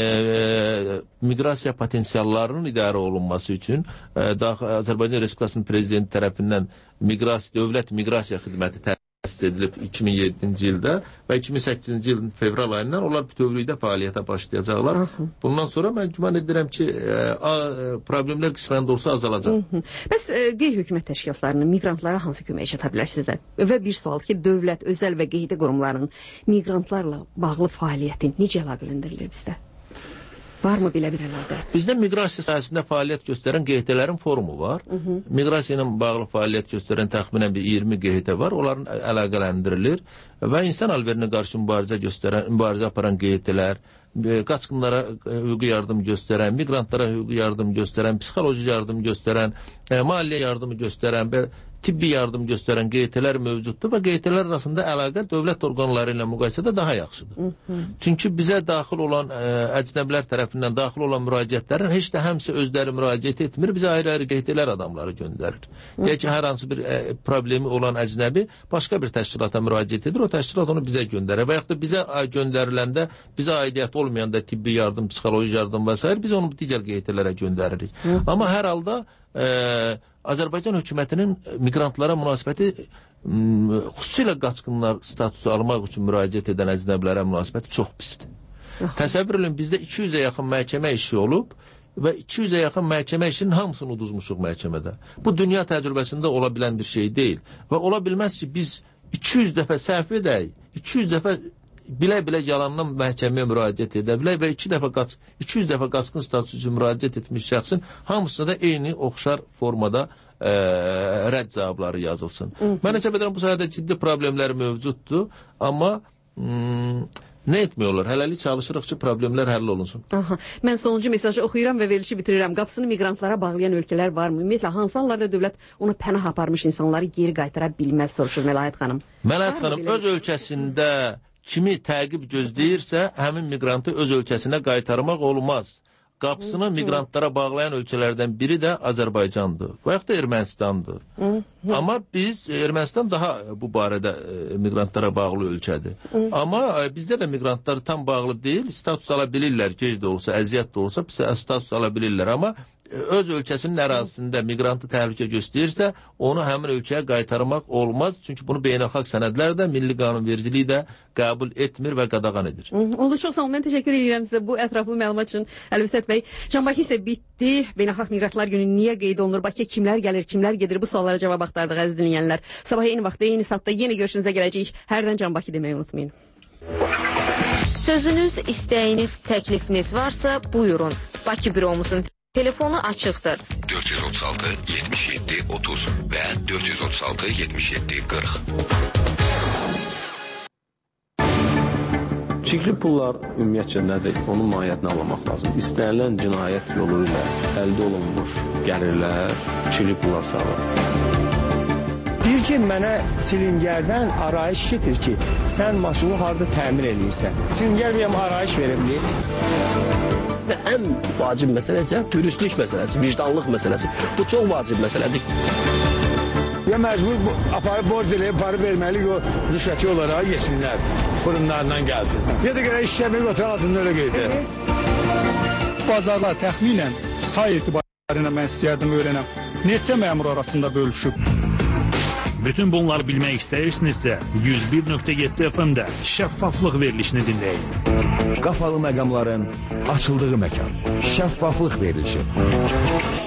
miqrasiya potensiallarının idarə olunması üçün e, Azərbaycan Respublikasının prezidenti tərəfindən miqrasiya, dövlət miqrasiya xidməti təşkilatı təsis edilib iki min yeddinci ildə və iki min səkkizinci ilin fevral ayından onlar bütövlükdə fəaliyyətə başlayacaqlar. Hı -hı. Bundan sonra mən güman edirəm ki, e, a, problemlər qismən də olsa azalacaq. Hı -hı. Bəs e, qeyri-hökumət təşkilatlarının miqrantlara hansı kömək çata bilər sizdə? Və bir sual ki, dövlət, özəl və qeydi qurumlarının miqrantlarla bağlı fəaliyyəti necə əlaqələndirilir bizdə? Varmı belə bir əlaqə? Bizdə miqrasiya sahəsində fəaliyyət göstərən G H T-lərin forumu var. Hı -hı. Miqrasiya ilə bağlı fəaliyyət göstərən təxminən bir iyirmi G H T var. Onların əlaqələndirilir və insan alverinə qarşı mübarizə göstərən, mübarizə aparan G H T-lər, qaçqınlara hüquqi yardım göstərən, miqrantlara hüquqi yardım göstərən, psixoloji yardım göstərən, maliyyə yardımı göstərən və tibbi yardım göstərən G H T-lər mövcuddur və G H T-lər arasında əlaqə dövlət orqanları ilə müqayisədə daha yaxşıdır. Hı -hı. Çünki bizə daxil olan ə, əcnəblər tərəfindən daxil olan müraciətlərin heç də həmsi özləri müraciət etmir, bizə ayrı-ayrı G H T-lər adamları göndərir. Deyək ki, hər hansı bir ə, problemi olan əcnəbi başqa bir təşkilata müraciət edir, o təşkilat onu bizə göndərir və yaxud da bizə göndəriləndə bizə aidiyyət olmayanda tibbi yardım, psixoloji yardım və s. biz onu digər G H T-lərə göndəririk. Hı -hı. Amma hər halda ə, Azərbaycan hökumətinin miqrantlara münasibəti, xüsusilə qaçqınlar statusu almaq üçün müraciət edən əcnəbilərə münasibəti çox pisdir. Təsəvvür edin, bizdə iki yüzə yaxın məhkəmə işi olub və iki yüzə yaxın məhkəmə işinin hamısını uduzmuşuq məhkəmədə. Bu dünya təcrübəsində ola bilən bir şey deyil və ola bilməz ki, biz iki yüz dəfə səhv edək, iki yüz dəfə bilə-bilə yalandan məhkəməyə müraciət edə bilək və iki dəfə qaç, iki yüz dəfə qaçqın statusu üçün müraciət etmiş şəxsin hamısına da eyni oxşar formada ə, rədd cavabları yazılsın. Hı -hı. Mən hesab edirəm, bu sahədə ciddi problemlər mövcuddur, amma hmm, nə etmiyorlar? Hələlik çalışırıq ki, problemlər həll olunsun. Aha. Mən sonuncu mesajı oxuyuram və verilişi bitirirəm. Qapısını miqrantlara bağlayan ölkələr varmı? Ümumiyyətlə, hansı hallarda dövlət ona pənah aparmış insanları geri qaytara bilməz, soruşur Məlahət xanım. Məlahət xanım, öz ölkəsində kimi təqib gözləyirsə, həmin miqrantı öz ölkəsinə qaytarmaq olmaz. qapısını miqrantlara bağlayan ölkələrdən biri də Azərbaycandır və yaxud da Ermənistandır. Hı. Hı. Amma biz Ermənistan daha bu barədə e, miqrantlara bağlı ölkədir. Hı. Amma e, bizdə də miqrantlar tam bağlı deyil, status ala bilirlər, gec də olsa, əziyyət də olsa status ala bilirlər, amma öz ölkəsinin ərazisində miqrantı təhlükə göstərirsə, onu həmin ölkəyə qaytarmaq olmaz. Çünki bunu beynəlxalq sənədlər də, milli qanunvericiliyi də qəbul etmir və qadağan edir. Oldu, çox sağ olun. Mən təşəkkür edirəm sizə bu ətraflı məlumat üçün Əlvəsət bəy. Can Bakı isə bitdi. Beynəlxalq Miqrantlar Günü niyə qeyd olunur? Bakıya kimlər gəlir, kimlər gedir? Bu suallara cavab axtardıq əziz dinləyənlər. Sabah eyni vaxtda, eyni saatda yenə görüşünüzə gələcəyik. Hərdən Can Bakı deməyi unutmayın. Sözünüz, istəyiniz, təklifiniz varsa buyurun. Bakı büromuzun telefonu açıqdır. dörd yüz otuz altı yetmiş yeddi otuz və dörd yüz otuz altı yetmiş yeddi qırx. Çirkli pullar ümumiyyətcə nədir? Onun mahiyyətini anlamaq lazım. İstənilən cinayət yolu ilə əldə olunmuş gəlirlər çirkli pullar sağlar. Deyir ki, mənə çilingərdən arayış getir ki, sən maşını harada təmin edirsən. Çilingər bir arayış verimli. Və ən vacib məsələ isə dürüstlük məsələsi, vicdanlıq məsələsi. Bu çox vacib məsələdir. Ya məcbur aparıb borc eləyib, parı verməli, o rüşvəti olaraq yesinlər, burunlarından gəlsin. Ya da görə işləmək otan altında öyle qeydir. Bazarlar təxminən say etibarıyla mən istəyərdim öyrənəm. Neçə məmur arasında bölüşüb? Bütün bunları bilmək istəyirsinizsə, yüz bir nöqtə yeddi F M-də şəffaflıq verilişini dinləyin. Qapalı məqamların açıldığı məkan. Şəffaflıq verilişi.